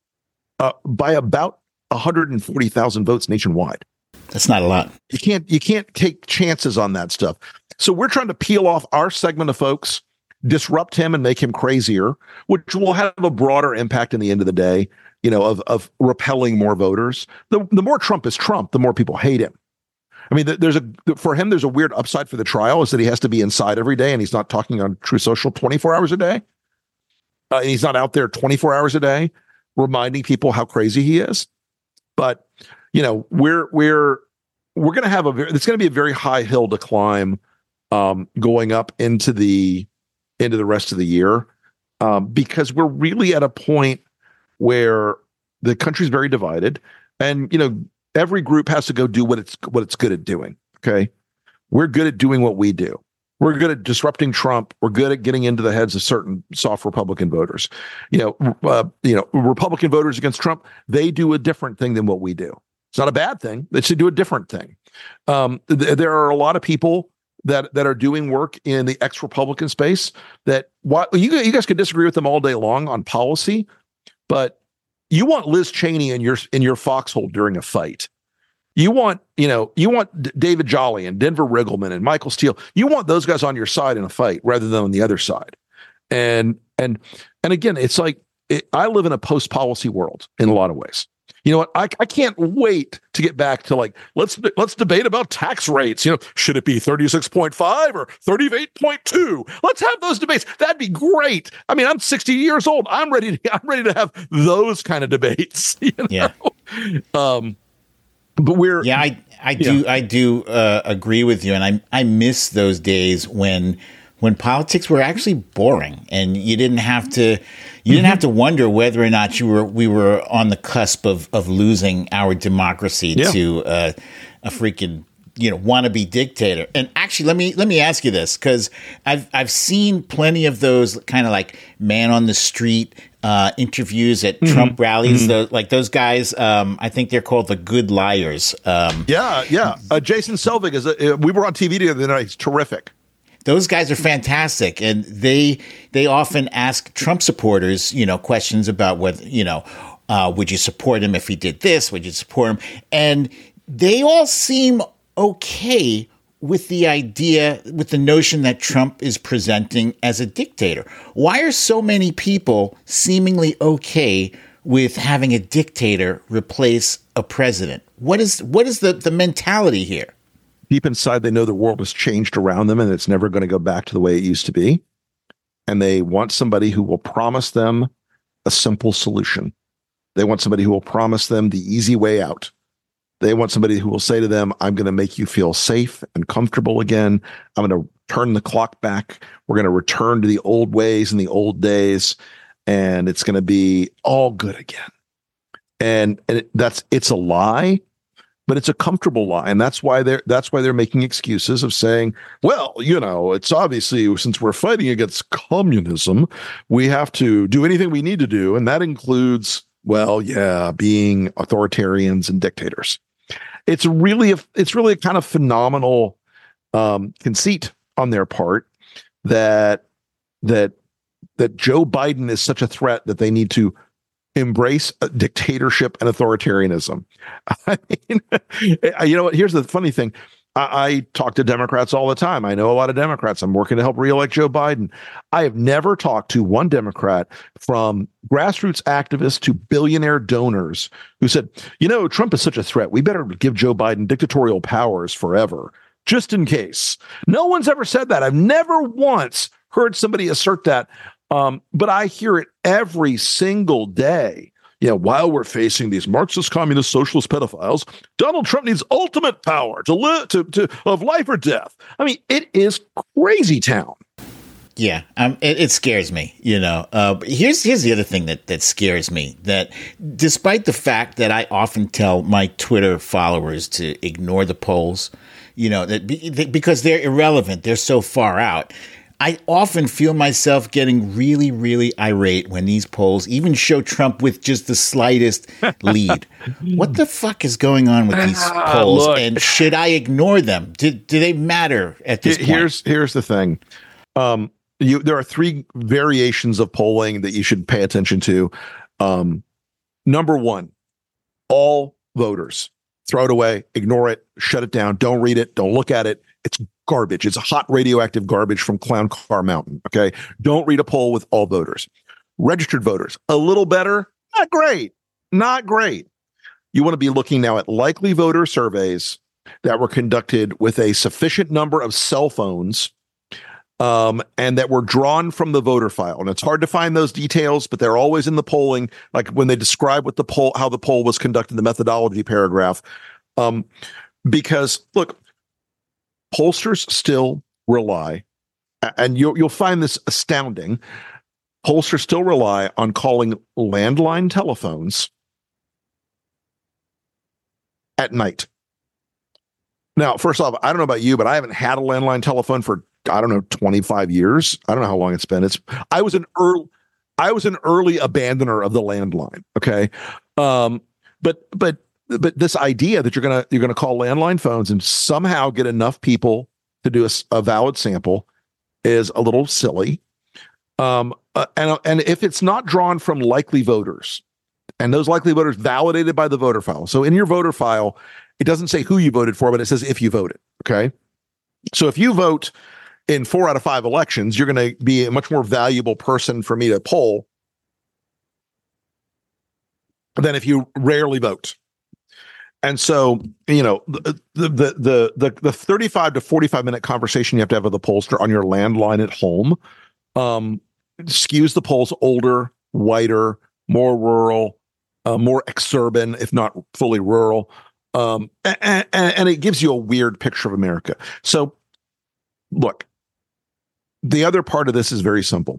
by about 140,000 votes nationwide. That's not a lot. You can't take chances on that stuff. So we're trying to peel off our segment of folks, disrupt him and make him crazier, which will have a broader impact in the end of the day, of repelling more voters. The more Trump is Trump, the more people hate him. I mean, for him, there's a weird upside for the trial is that he has to be inside every day and he's not talking on True Social 24 hours a day. And he's not out there 24 hours a day reminding people how crazy he is. But, we're going to have it's going to be a very high hill to climb going up into the rest of the year because we're really at a point where the country's very divided and, every group has to go do what it's good at doing. Okay. We're good at doing what we do. We're good at disrupting Trump. We're good at getting into the heads of certain soft Republican voters. Republican voters against Trump, they do a different thing than what we do. It's not a bad thing. They should do a different thing. There are a lot of people that are doing work in the ex-Republican space that you guys could disagree with them all day long on policy, but you want Liz Cheney in your foxhole during a fight. You want David Jolly and Denver Riggleman and Michael Steele. You want those guys on your side in a fight rather than on the other side. And again, it's like I live in a post-policy world in a lot of ways. You know what? I can't wait to get back to like, let's debate about tax rates. Should it be 36.5 or 38.2? Let's have those debates. That'd be great. I mean, I'm 60 years old. I'm ready to have those kind of debates. Yeah. But we're I do agree with you, and I miss those days when politics were actually boring, and you didn't have to wonder whether or not we were on the cusp of losing our democracy to a freaking wannabe dictator. And actually, let me ask you this, because I've seen plenty of those kind of like man on the street interviews at Trump rallies. Those guys, I think they're called the Good Liars. Jason Selvig we were on TV the other night. He's terrific. Those guys are fantastic, and they often ask Trump supporters, questions about whether, would you support him if he did this? Would you support him? And they all seem okay with the notion that Trump is presenting as a dictator. Why are so many people seemingly okay with having a dictator replace a president? What is the mentality here? Deep inside, they know the world has changed around them and it's never going to go back to the way it used to be. And they want somebody who will promise them a simple solution. They want somebody who will promise them the easy way out. They want somebody who will say to them, I'm going to make you feel safe and comfortable again. I'm going to turn the clock back. We're going to return to the old ways and the old days, and it's going to be all good again. And it's a lie. But it's a comfortable lie, and that's why they're making excuses of saying, well, it's obviously, since we're fighting against communism, we have to do anything we need to do, and that includes, being authoritarians and dictators. It's really a kind of phenomenal conceit on their part that Joe Biden is such a threat that they need to embrace dictatorship and authoritarianism. I mean, you know what? Here's the funny thing. I talk to Democrats all the time. I know a lot of Democrats. I'm working to help reelect Joe Biden. I have never talked to one Democrat, from grassroots activists to billionaire donors, who said, Trump is such a threat. We better give Joe Biden dictatorial powers forever, just in case. No one's ever said that. I've never once heard somebody assert that. But I hear it every single day. While we're facing these Marxist, communist, socialist pedophiles, Donald Trump needs ultimate power of life or death. I mean, it is crazy town. Yeah, it scares me. Here's the other thing that scares me. That despite the fact that I often tell my Twitter followers to ignore the polls, because they're irrelevant, they're so far out. I often feel myself getting really, really irate when these polls even show Trump with just the slightest lead. What the fuck is going on with these polls? Look, and should I ignore them? Do they matter at this point? Here's the thing. There are three variations of polling that you should pay attention to. Number one, all voters. Throw it away, ignore it, shut it down, don't read it, don't look at it. It's garbage. It's hot radioactive garbage from Clown Car Mountain. Okay. Don't read a poll with all voters. Registered voters, a little better. Not great. Not great. You want to be looking now at likely voter surveys that were conducted with a sufficient number of cell phones, and that were drawn from the voter file. And it's hard to find those details, but they're always in the polling, like when they describe how the poll was conducted in the methodology paragraph. Because look, pollsters still rely, and you'll find this astounding, pollsters still rely on calling landline telephones at night. Now, first off, I don't know about you, but I haven't had a landline telephone for, 25 years. I don't know how long it's been. I was an early abandoner of the landline. Okay. But this idea that you're gonna call landline phones and somehow get enough people to do a valid sample is a little silly. And if it's not drawn from likely voters, and those likely voters validated by the voter file. So in your voter file, it doesn't say who you voted for, but it says if you voted. Okay. So if you vote in 4 out of 5 elections, you're going to be a much more valuable person for me to poll than if you rarely vote. And so, the 35 to 45 minute conversation you have to have with the pollster on your landline at home skews the polls older, whiter, more rural, more exurban, if not fully rural. And it gives you a weird picture of America. So, look, the other part of this is very simple.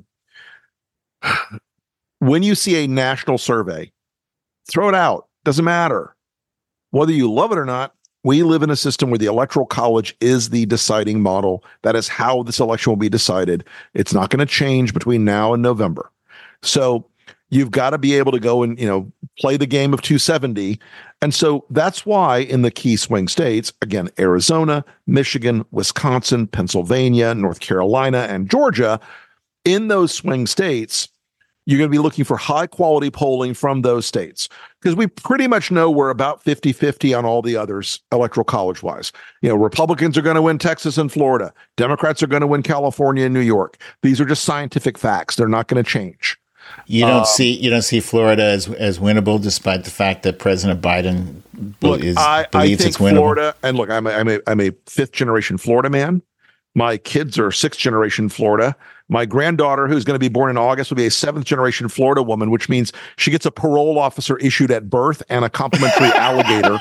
When you see a national survey, throw it out. Doesn't matter. Whether you love it or not, we live in a system where the Electoral College is the deciding model. That is how this election will be decided. It's not going to change between now and November. So you've got to be able to go and, play the game of 270. And so that's why in the key swing states, again, Arizona, Michigan, Wisconsin, Pennsylvania, North Carolina, and Georgia, in those swing states, you're going to be looking for high quality polling from those states, because we pretty much know we're about 50-50 on all the others, Electoral College wise. Republicans are going to win Texas and Florida. Democrats are going to win California and New York. These are just scientific facts. They're not going to change. You don't see Florida as winnable, despite the fact that President Biden believes it's winnable. Florida, and look, I'm a fifth generation Florida man. My kids are sixth generation Florida. My granddaughter, who's going to be born in August, will be a seventh generation Florida woman, which means she gets a parole officer issued at birth and a complimentary alligator.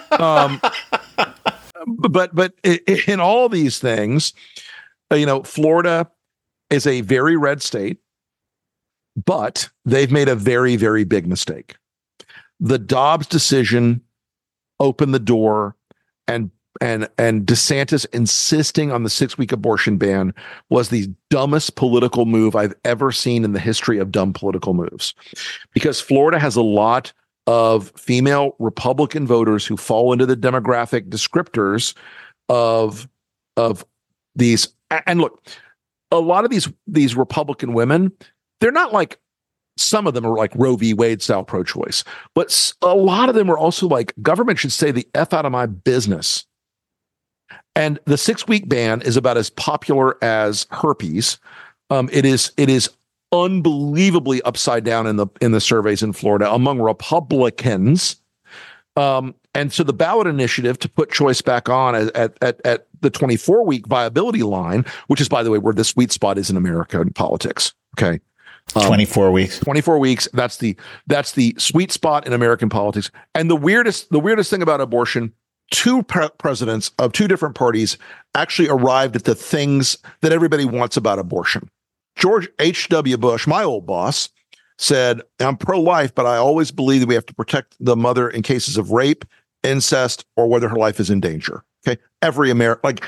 But in all these things, Florida is a very red state, but they've made a very, very big mistake. The Dobbs decision opened the door, and DeSantis insisting on the 6-week abortion ban was the dumbest political move I've ever seen in the history of dumb political moves, because Florida has a lot of female Republican voters who fall into the demographic descriptors of these. And look, a lot of these Republican women, they're not like, some of them are like Roe v. Wade style pro-choice, but a lot of them are also like, government should stay the F out of my business. And the 6-week ban is about as popular as herpes. It is unbelievably upside down in the surveys in Florida among Republicans. And so the ballot initiative to put choice back on at the 24-week viability line, which is, by the way, where the sweet spot is in American politics. Okay. 24 weeks. 24 weeks. That's the sweet spot in American politics. And the weirdest thing about abortion, two presidents of two different parties actually arrived at the things that everybody wants about abortion. George H.W. Bush, my old boss, said, I'm pro-life, but I always believe that we have to protect the mother in cases of rape, incest, or whether her life is in danger. Okay. Every American, like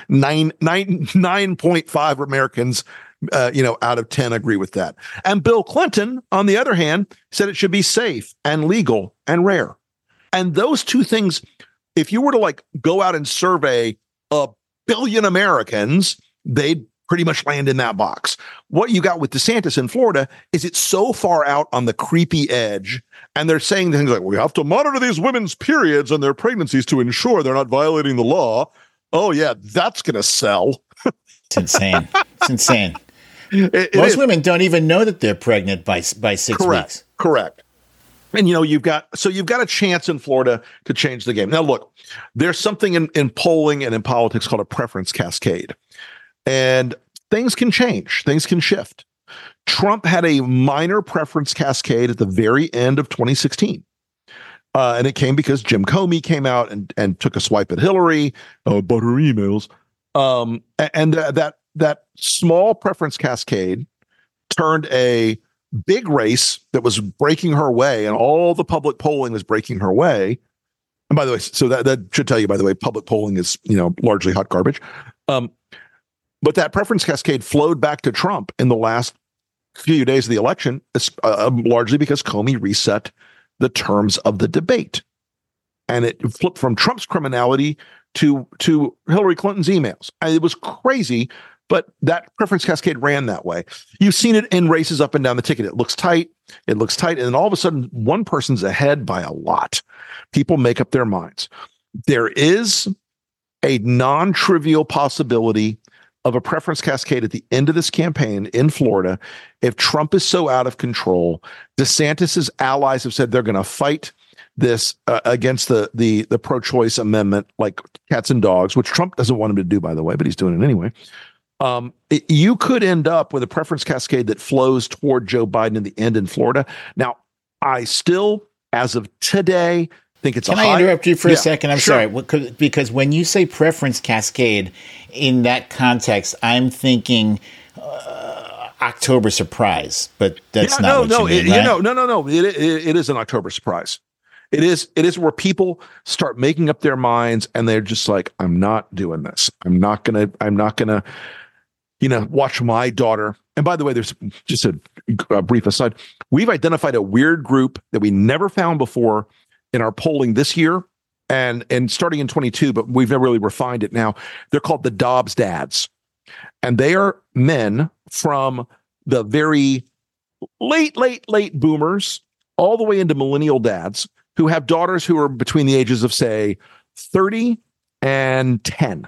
9.5 Americans, out of 10 agree with that. And Bill Clinton, on the other hand, said it should be safe and legal and rare. And those two things, if you were to go out and survey 1 billion Americans, they'd pretty much land in that box. What you got with DeSantis in Florida is it's so far out on the creepy edge, and they're saying things like, we have to monitor these women's periods and their pregnancies to ensure they're not violating the law. Oh yeah, that's going to sell. It's insane. It's insane. Most women don't even know that they're pregnant by 6 weeks. Correct. And you've got a chance in Florida to change the game. Now look, there's something in polling and in politics called a preference cascade. And things can change, things can shift. Trump had a minor preference cascade at the very end of 2016. And it came because Jim Comey came out and took a swipe at Hillary about her emails. And that small preference cascade turned a big race that was breaking her way, and all the public polling was breaking her way. And by the way, so that should tell you, by the way, public polling is, largely hot garbage. But that preference cascade flowed back to Trump in the last few days of the election, largely because Comey reset the terms of the debate. And it flipped from Trump's criminality to Hillary Clinton's emails. And it was crazy, but that preference cascade ran that way. You've seen it in races up and down the ticket. It looks tight. And then all of a sudden, one person's ahead by a lot. People make up their minds. There is a non-trivial possibility of a preference cascade at the end of this campaign in Florida. If Trump is so out of control, DeSantis's allies have said they're going to fight this against the pro-choice amendment like cats and dogs, which Trump doesn't want him to do, by the way, but he's doing it anyway. You could end up with a preference cascade that flows toward Joe Biden in the end in Florida. Now, I still, as of today, think it's Can a I high. interrupt you for a second? I'm sure. sorry. Because when you say preference cascade in that context, I'm thinking October surprise, but that's not what you mean, right? No. It is an October surprise. It is where people start making up their minds and they're just like, I'm not doing this. I'm not gonna, watch my daughter. And by the way, there's just a brief aside. We've identified a weird group that we never found before in our polling this year and starting in 22, but we've never really refined it now. They're called the Dobbs dads. And they are men from the very late boomers all the way into millennial dads who have daughters who are between the ages of, say, 30 and 10.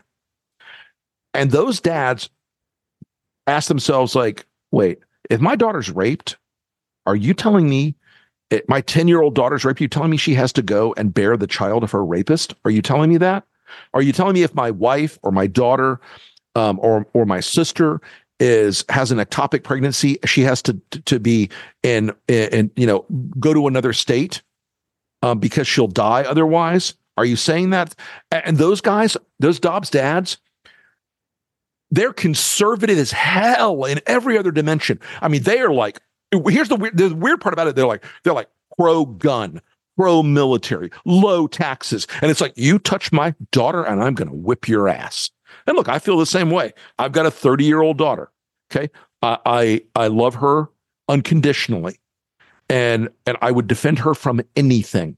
And those dads ask themselves, like, wait, if my daughter's raped, are you telling me my 10-year-old daughter's raped? Are you telling me she has to go and bear the child of her rapist? Are you telling me that? Are you telling me if my wife or my daughter or my sister has an ectopic pregnancy, she has to be in go to another state because she'll die otherwise? Are you saying that? And those guys, those Dobbs dads, they're conservative as hell in every other dimension. I mean, they are like, here's the weird part about it. They're like pro-gun, pro-military, low taxes. And it's like, you touch my daughter and I'm going to whip your ass. And look, I feel the same way. I've got a 30-year-old daughter. Okay. I love her unconditionally. And I would defend her from anything.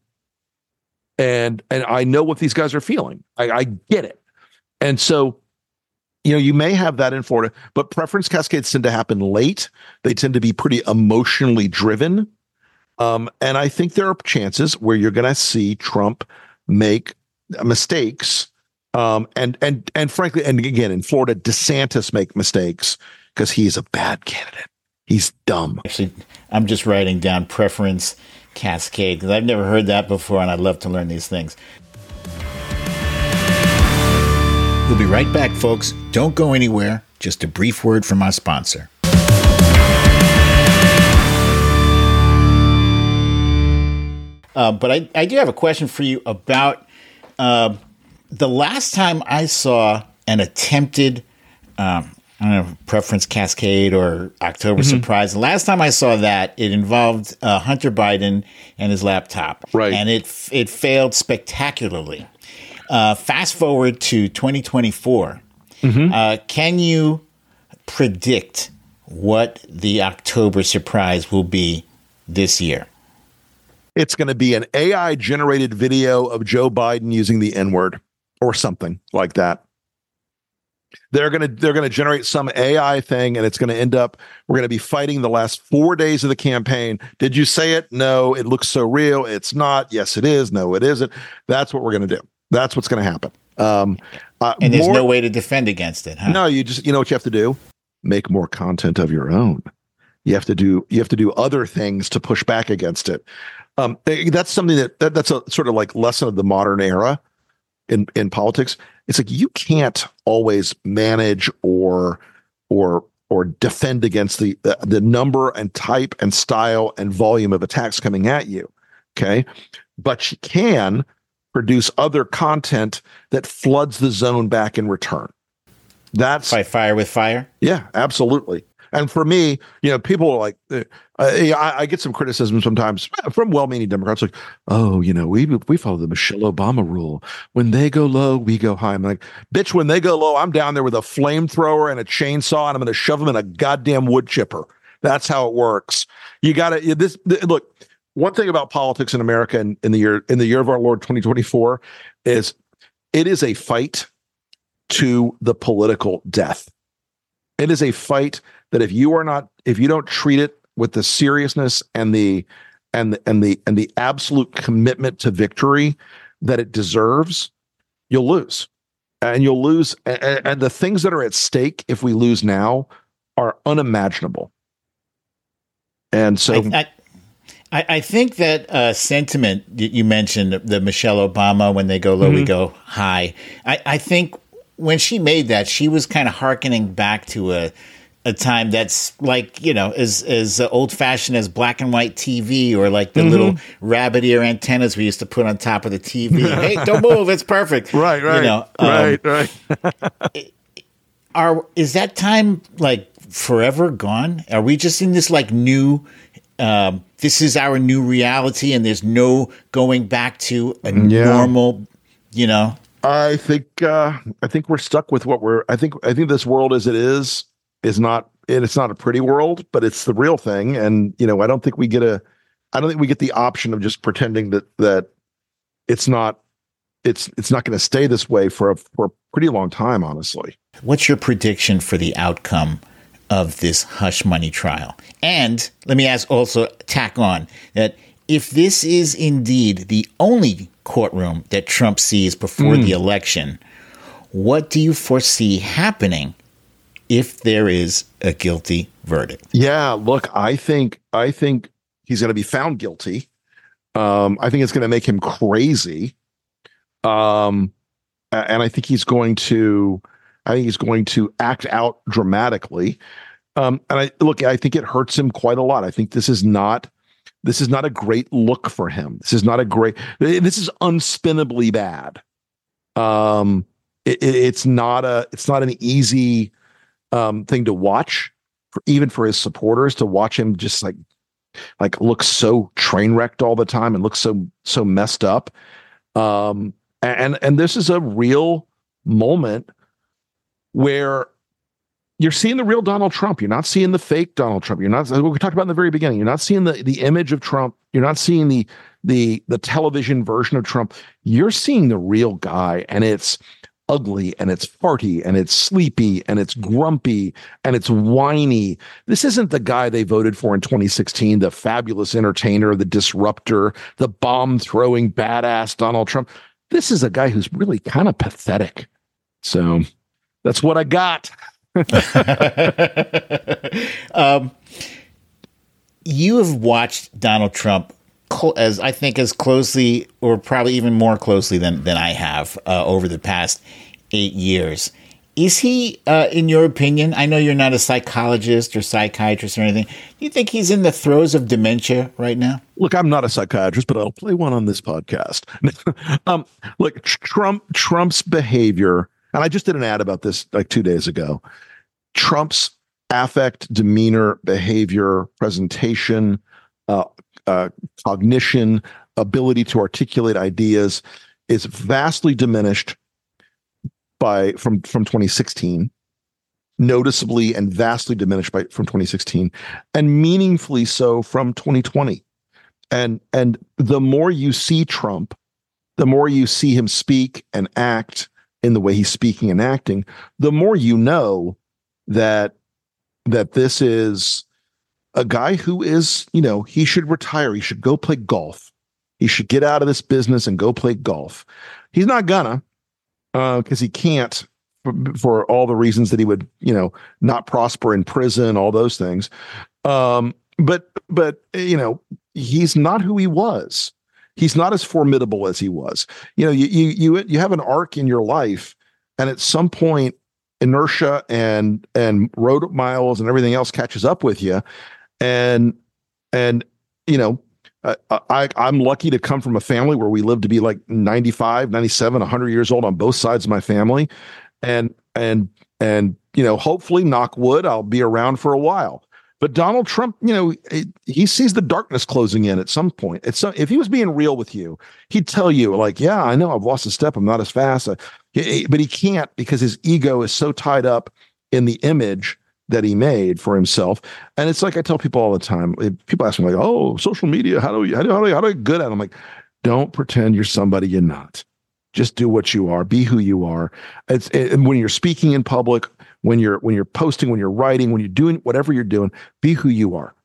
And I know what these guys are feeling. I get it. And so, you may have that in Florida, but preference cascades tend to happen late. They tend to be pretty emotionally driven. And I think there are chances where you're going to see Trump make mistakes. And frankly, and again, in Florida, DeSantis make mistakes because he's a bad candidate. He's dumb. Actually, I'm just writing down preference cascade because I've never heard that before, and I'd love to learn these things. We'll be right back, folks. Don't go anywhere. Just a brief word from our sponsor. But I do have a question for you about the last time I saw an attempted, preference cascade or October surprise. The last time I saw that, it involved Hunter Biden and his laptop. Right. And it failed spectacularly. Fast forward to 2024. Can you predict what the October surprise will be this year? It's going to be an AI generated video of Joe Biden using the N-word or something like that. They're going to generate some AI thing, and it's going to end up, we're going to be fighting the last 4 days of the campaign. Did you say it? No, it looks so real. It's not. Yes, it is. No, it isn't. That's what we're going to do. That's what's going to happen. And there's no way to defend against it, huh? No, you know what you have to do? Make more content of your own. You have to do other things to push back against it. That's something that's a sort of like lesson of the modern era in politics. It's like you can't always manage or defend against the number and type and style and volume of attacks coming at you. Okay, but you can produce other content that floods the zone back in return. That's fight fire with fire. Yeah, absolutely. And for me, people are like, I get some criticism sometimes from well-meaning Democrats, like, oh, we follow the Michelle Obama rule. When they go low, we go high. I'm like, bitch, when they go low, I'm down there with a flamethrower and a chainsaw, and I'm going to shove them in a goddamn wood chipper. That's how it works. You got to look. One thing about politics in America in the year of our Lord 2024 is it is a fight to the political death. It is a fight that if you don't treat it with the seriousness and the absolute commitment to victory that it deserves, you'll lose. and you'll lose. And the things that are at stake if we lose now are unimaginable. And so, I think that sentiment you mentioned, the Michelle Obama, when they go low, we go high. I think when she made that, she was kind of hearkening back to a time that's like, as old fashioned as black and white TV, or like the little rabbit ear antennas we used to put on top of the TV. Hey, don't move. It's perfect. Right. Right. Is that time like forever gone? Are we just in this like new, this is our new reality and there's no going back to a normal, I think we're stuck with what I think this world as it is not, and it's not a pretty world, but it's the real thing. And, I don't think we get the option of just pretending that it's not going to stay this way for a pretty long time, honestly. What's your prediction for the outcome of this hush money trial? And let me tack on that if this is indeed the only courtroom that Trump sees before the election, what do you foresee happening if there is a guilty verdict? Yeah, look, I think he's going to be found guilty. I think it's going to make him crazy. And I think he's going to act out dramatically. And I think it hurts him quite a lot. I think this is not a great look for him. This is unspinnably bad. It's not an easy thing to watch even for his supporters, to watch him just like look so train wrecked all the time and look so messed up. And this is a real moment where you're seeing the real Donald Trump. You're not seeing the fake Donald Trump. You're not, what we talked about in the very beginning. You're not seeing the image of Trump. You're not seeing the television version of Trump. You're seeing the real guy, and it's ugly, and it's farty, and it's sleepy, and it's grumpy, and it's whiny. This isn't the guy they voted for in 2016, the fabulous entertainer, the disruptor, the bomb-throwing badass Donald Trump. This is a guy who's really kind of pathetic. So that's what I got. You have watched Donald Trump as closely, or probably even more closely than I have over the past 8 years. Is he, in your opinion, I know you're not a psychologist or psychiatrist or anything, do you think he's in the throes of dementia right now? Look, I'm not a psychiatrist, but I'll play one on this podcast. Look, Trump's behavior, and I just did an ad about this like 2 days ago. Trump's affect, demeanor, behavior, presentation, cognition, ability to articulate ideas is vastly diminished from 2016, noticeably and vastly diminished from 2016, and meaningfully so from 2020. And the more you see Trump, the more you see him speak and act in the way he's speaking and acting, the more you know that this is a guy who is, he should retire. He should go play golf. He should get out of this business and go play golf. He's not gonna, because he can't for all the reasons that he would, not prosper in prison, all those things. But he's not who he was. He's not as formidable as he was. You have an arc in your life, and at some point, inertia and road miles and everything else catches up with you. And I'm lucky to come from a family where we live to be like 95, 97, 100 years old on both sides of my family. And hopefully, knock wood, I'll be around for a while. But Donald Trump, he sees the darkness closing in at some point. If he was being real with you, he'd tell you like, yeah, I know I've lost a step. I'm not as fast. But he can't, because his ego is so tied up in the image that he made for himself. And it's like I tell people all the time. People ask me like, "Oh, social media, how do I get good at it?" I'm like, don't pretend you're somebody you're not. Just do what you are. Be who you are. And when you're speaking in public, when you're posting, when you're writing, when you're doing whatever you're doing, be who you are.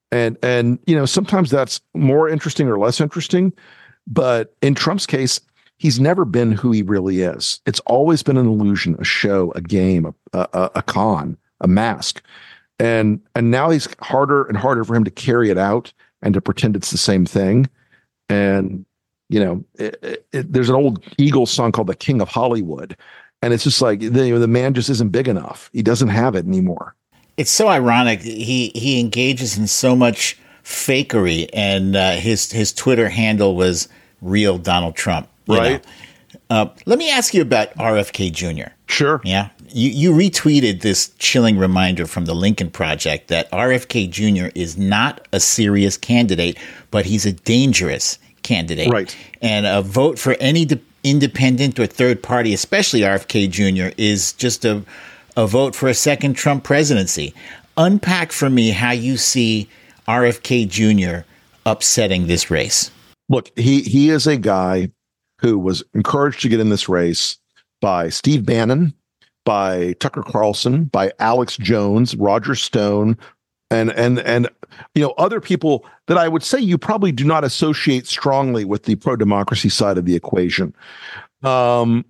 And sometimes that's more interesting or less interesting. But in Trump's case, he's never been who he really is. It's always been an illusion, a show, a game, a con, a mask. And now he's harder and harder for him to carry it out and to pretend it's the same thing. And, there's an old Eagles song called The King of Hollywood. And it's just like, the man just isn't big enough. He doesn't have it anymore. It's so ironic. He engages in so much fakery, and his Twitter handle was Real Donald Trump. Right. Let me ask you about RFK Jr. Sure. Yeah. You retweeted this chilling reminder from the Lincoln Project that RFK Jr. is not a serious candidate, but he's a dangerous candidate. Right. And a vote for any independent or third party, especially RFK Jr., is just a vote for a second Trump presidency. Unpack for me how you see RFK Jr. upsetting this race. Look, he is a guy who was encouraged to get in this race by Steve Bannon, by Tucker Carlson, by Alex Jones, Roger Stone, and other people that I would say you probably do not associate strongly with the pro-democracy side of the equation. And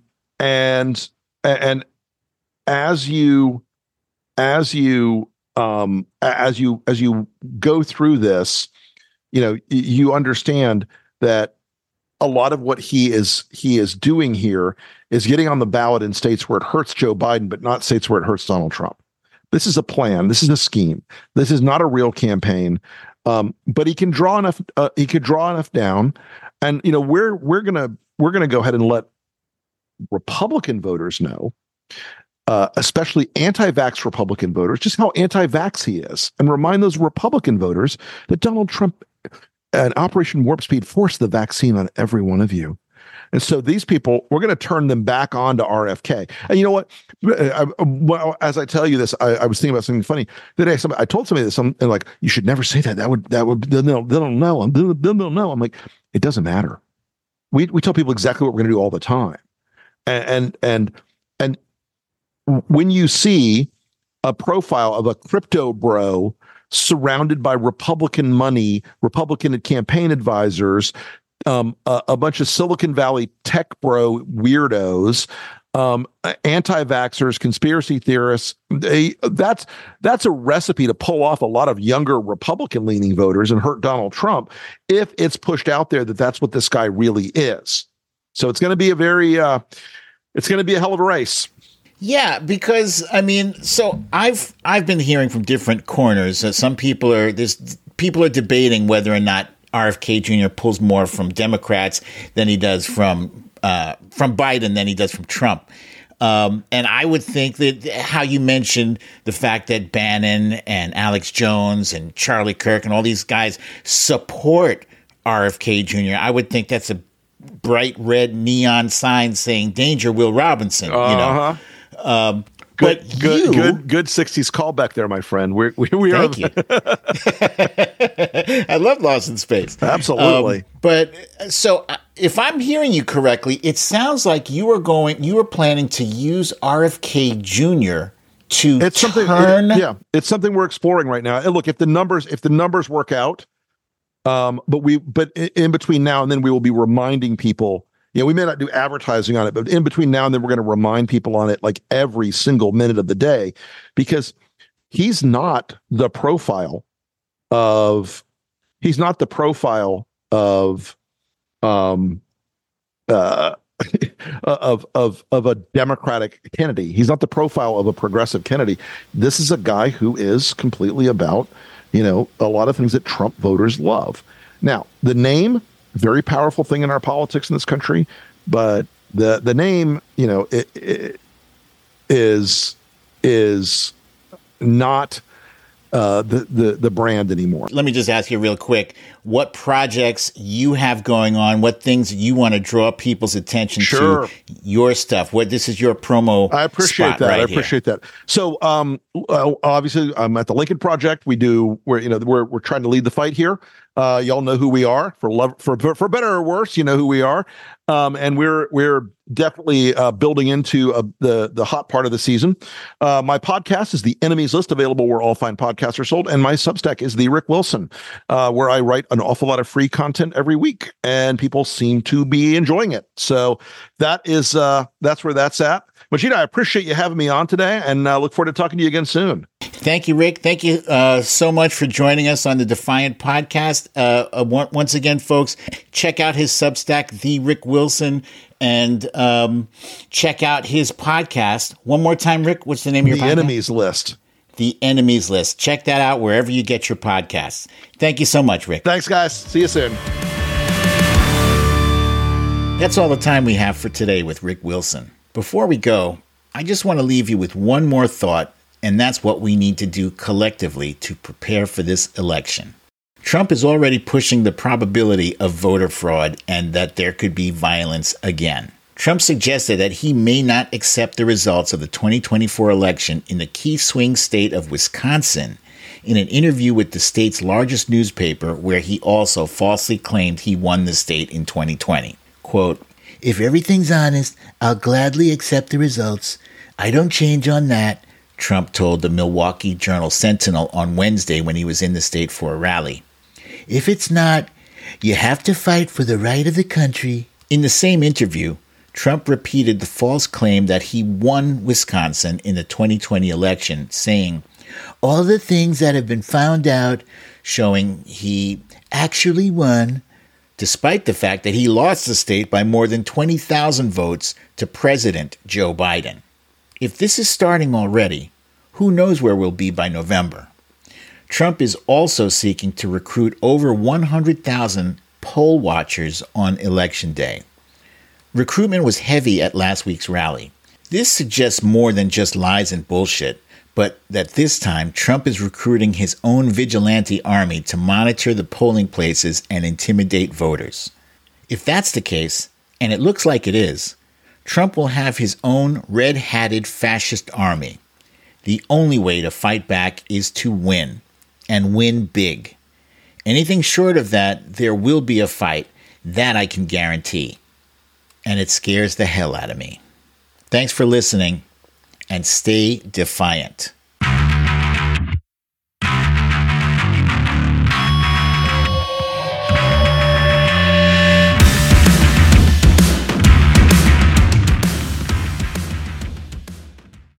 as you go through this, you understand that a lot of what he is doing here is getting on the ballot in states where it hurts Joe Biden, but not states where it hurts Donald Trump. This is a plan. This is a scheme. This is not a real campaign. But he can draw enough. He could draw enough down, and we're gonna go ahead and let Republican voters know, especially anti-vax Republican voters, just how anti-vax he is, and remind those Republican voters that Donald Trump and Operation Warp Speed forced the vaccine on every one of you. And so these people, we're going to turn them back on to RFK. And you know what? As I tell you this, I was thinking about something funny. The day I told somebody this, and like, you should never say that. That would they'll know. They'll know. I'm like, it doesn't matter. We tell people exactly what we're going to do all the time. And when you see a profile of a crypto bro surrounded by Republican money, Republican campaign advisors, a bunch of Silicon Valley tech bro weirdos, anti-vaxxers, conspiracy theorists, that's a recipe to pull off a lot of younger Republican-leaning voters and hurt Donald Trump if it's pushed out there that that's what this guy really is. So it's going to be it's going to be a hell of a race. Yeah, because so I've been hearing from different corners that some people are debating whether or not RFK Jr. pulls more from Democrats than he does from Biden than he does from Trump. And I would think that how you mentioned the fact that Bannon and Alex Jones and Charlie Kirk and all these guys support RFK Jr., I would think that's a bright red neon sign saying "Danger, Will Robinson." Good 60s callback there, my friend. We Thank you. I love Lost in Space. Absolutely. But so if I'm hearing you correctly, it sounds like you were planning to use RFK Jr. to it's something we're exploring right now. And look, if the numbers work out, but in between now and then we will be reminding people. We may not do advertising on it, but in between now and then, we're going to remind people on it like every single minute of the day, because he's not the profile of of a Democratic Kennedy. He's not the profile of a progressive Kennedy. This is a guy who is completely about, a lot of things that Trump voters love. Now, the name, very powerful thing in our politics in this country, but the name, it is not the brand anymore. Let me just ask you real quick, what projects you have going on, what things you want to draw people's attention to your stuff, this is your promo. I appreciate that. Right, I appreciate that. So obviously I'm at the Lincoln Project. We're trying to lead the fight here. Y'all know who we are, for better or worse, you know who we are. And we're definitely building into the hot part of the season. My podcast is The Enemies List, available where all fine podcasts are sold. And my Substack is The Rick Wilson, where I write an an awful lot of free content every week, and people seem to be enjoying it. So that's where that's at. Majid, I appreciate you having me on today, and look forward to talking to you again soon. Thank you, Rick. Thank you so much for joining us on the Defiant podcast. Once again, folks, check out his Substack, The Rick Wilson, and check out his podcast. One more time, Rick, what's the name of your podcast? The Enemies List. The Enemies List. Check that out wherever you get your podcasts. Thank you so much, Rick. Thanks, guys. See you soon. That's all the time we have for today with Rick Wilson. Before we go, I just want to leave you with one more thought, and that's what we need to do collectively to prepare for this election. Trump is already pushing the probability of voter fraud and that there could be violence again. Trump suggested that he may not accept the results of the 2024 election in the key swing state of Wisconsin in an interview with the state's largest newspaper, where he also falsely claimed he won the state in 2020. Quote, "If everything's honest, I'll gladly accept the results. I don't change on that," Trump told the Milwaukee Journal-Sentinel on Wednesday when he was in the state for a rally. "If it's not, you have to fight for the right of the country." In the same interview, Trump repeated the false claim that he won Wisconsin in the 2020 election, saying, "All the things that have been found out showing he actually won," despite the fact that he lost the state by more than 20,000 votes to President Joe Biden. If this is starting already, who knows where we'll be by November? Trump is also seeking to recruit over 100,000 poll watchers on Election Day. Recruitment was heavy at last week's rally. This suggests more than just lies and bullshit, but that this time Trump is recruiting his own vigilante army to monitor the polling places and intimidate voters. If that's the case, and it looks like it is, Trump will have his own red-hatted fascist army. The only way to fight back is to win, and win big. Anything short of that, there will be a fight. That I can guarantee. And it scares the hell out of me. Thanks for listening, and stay defiant.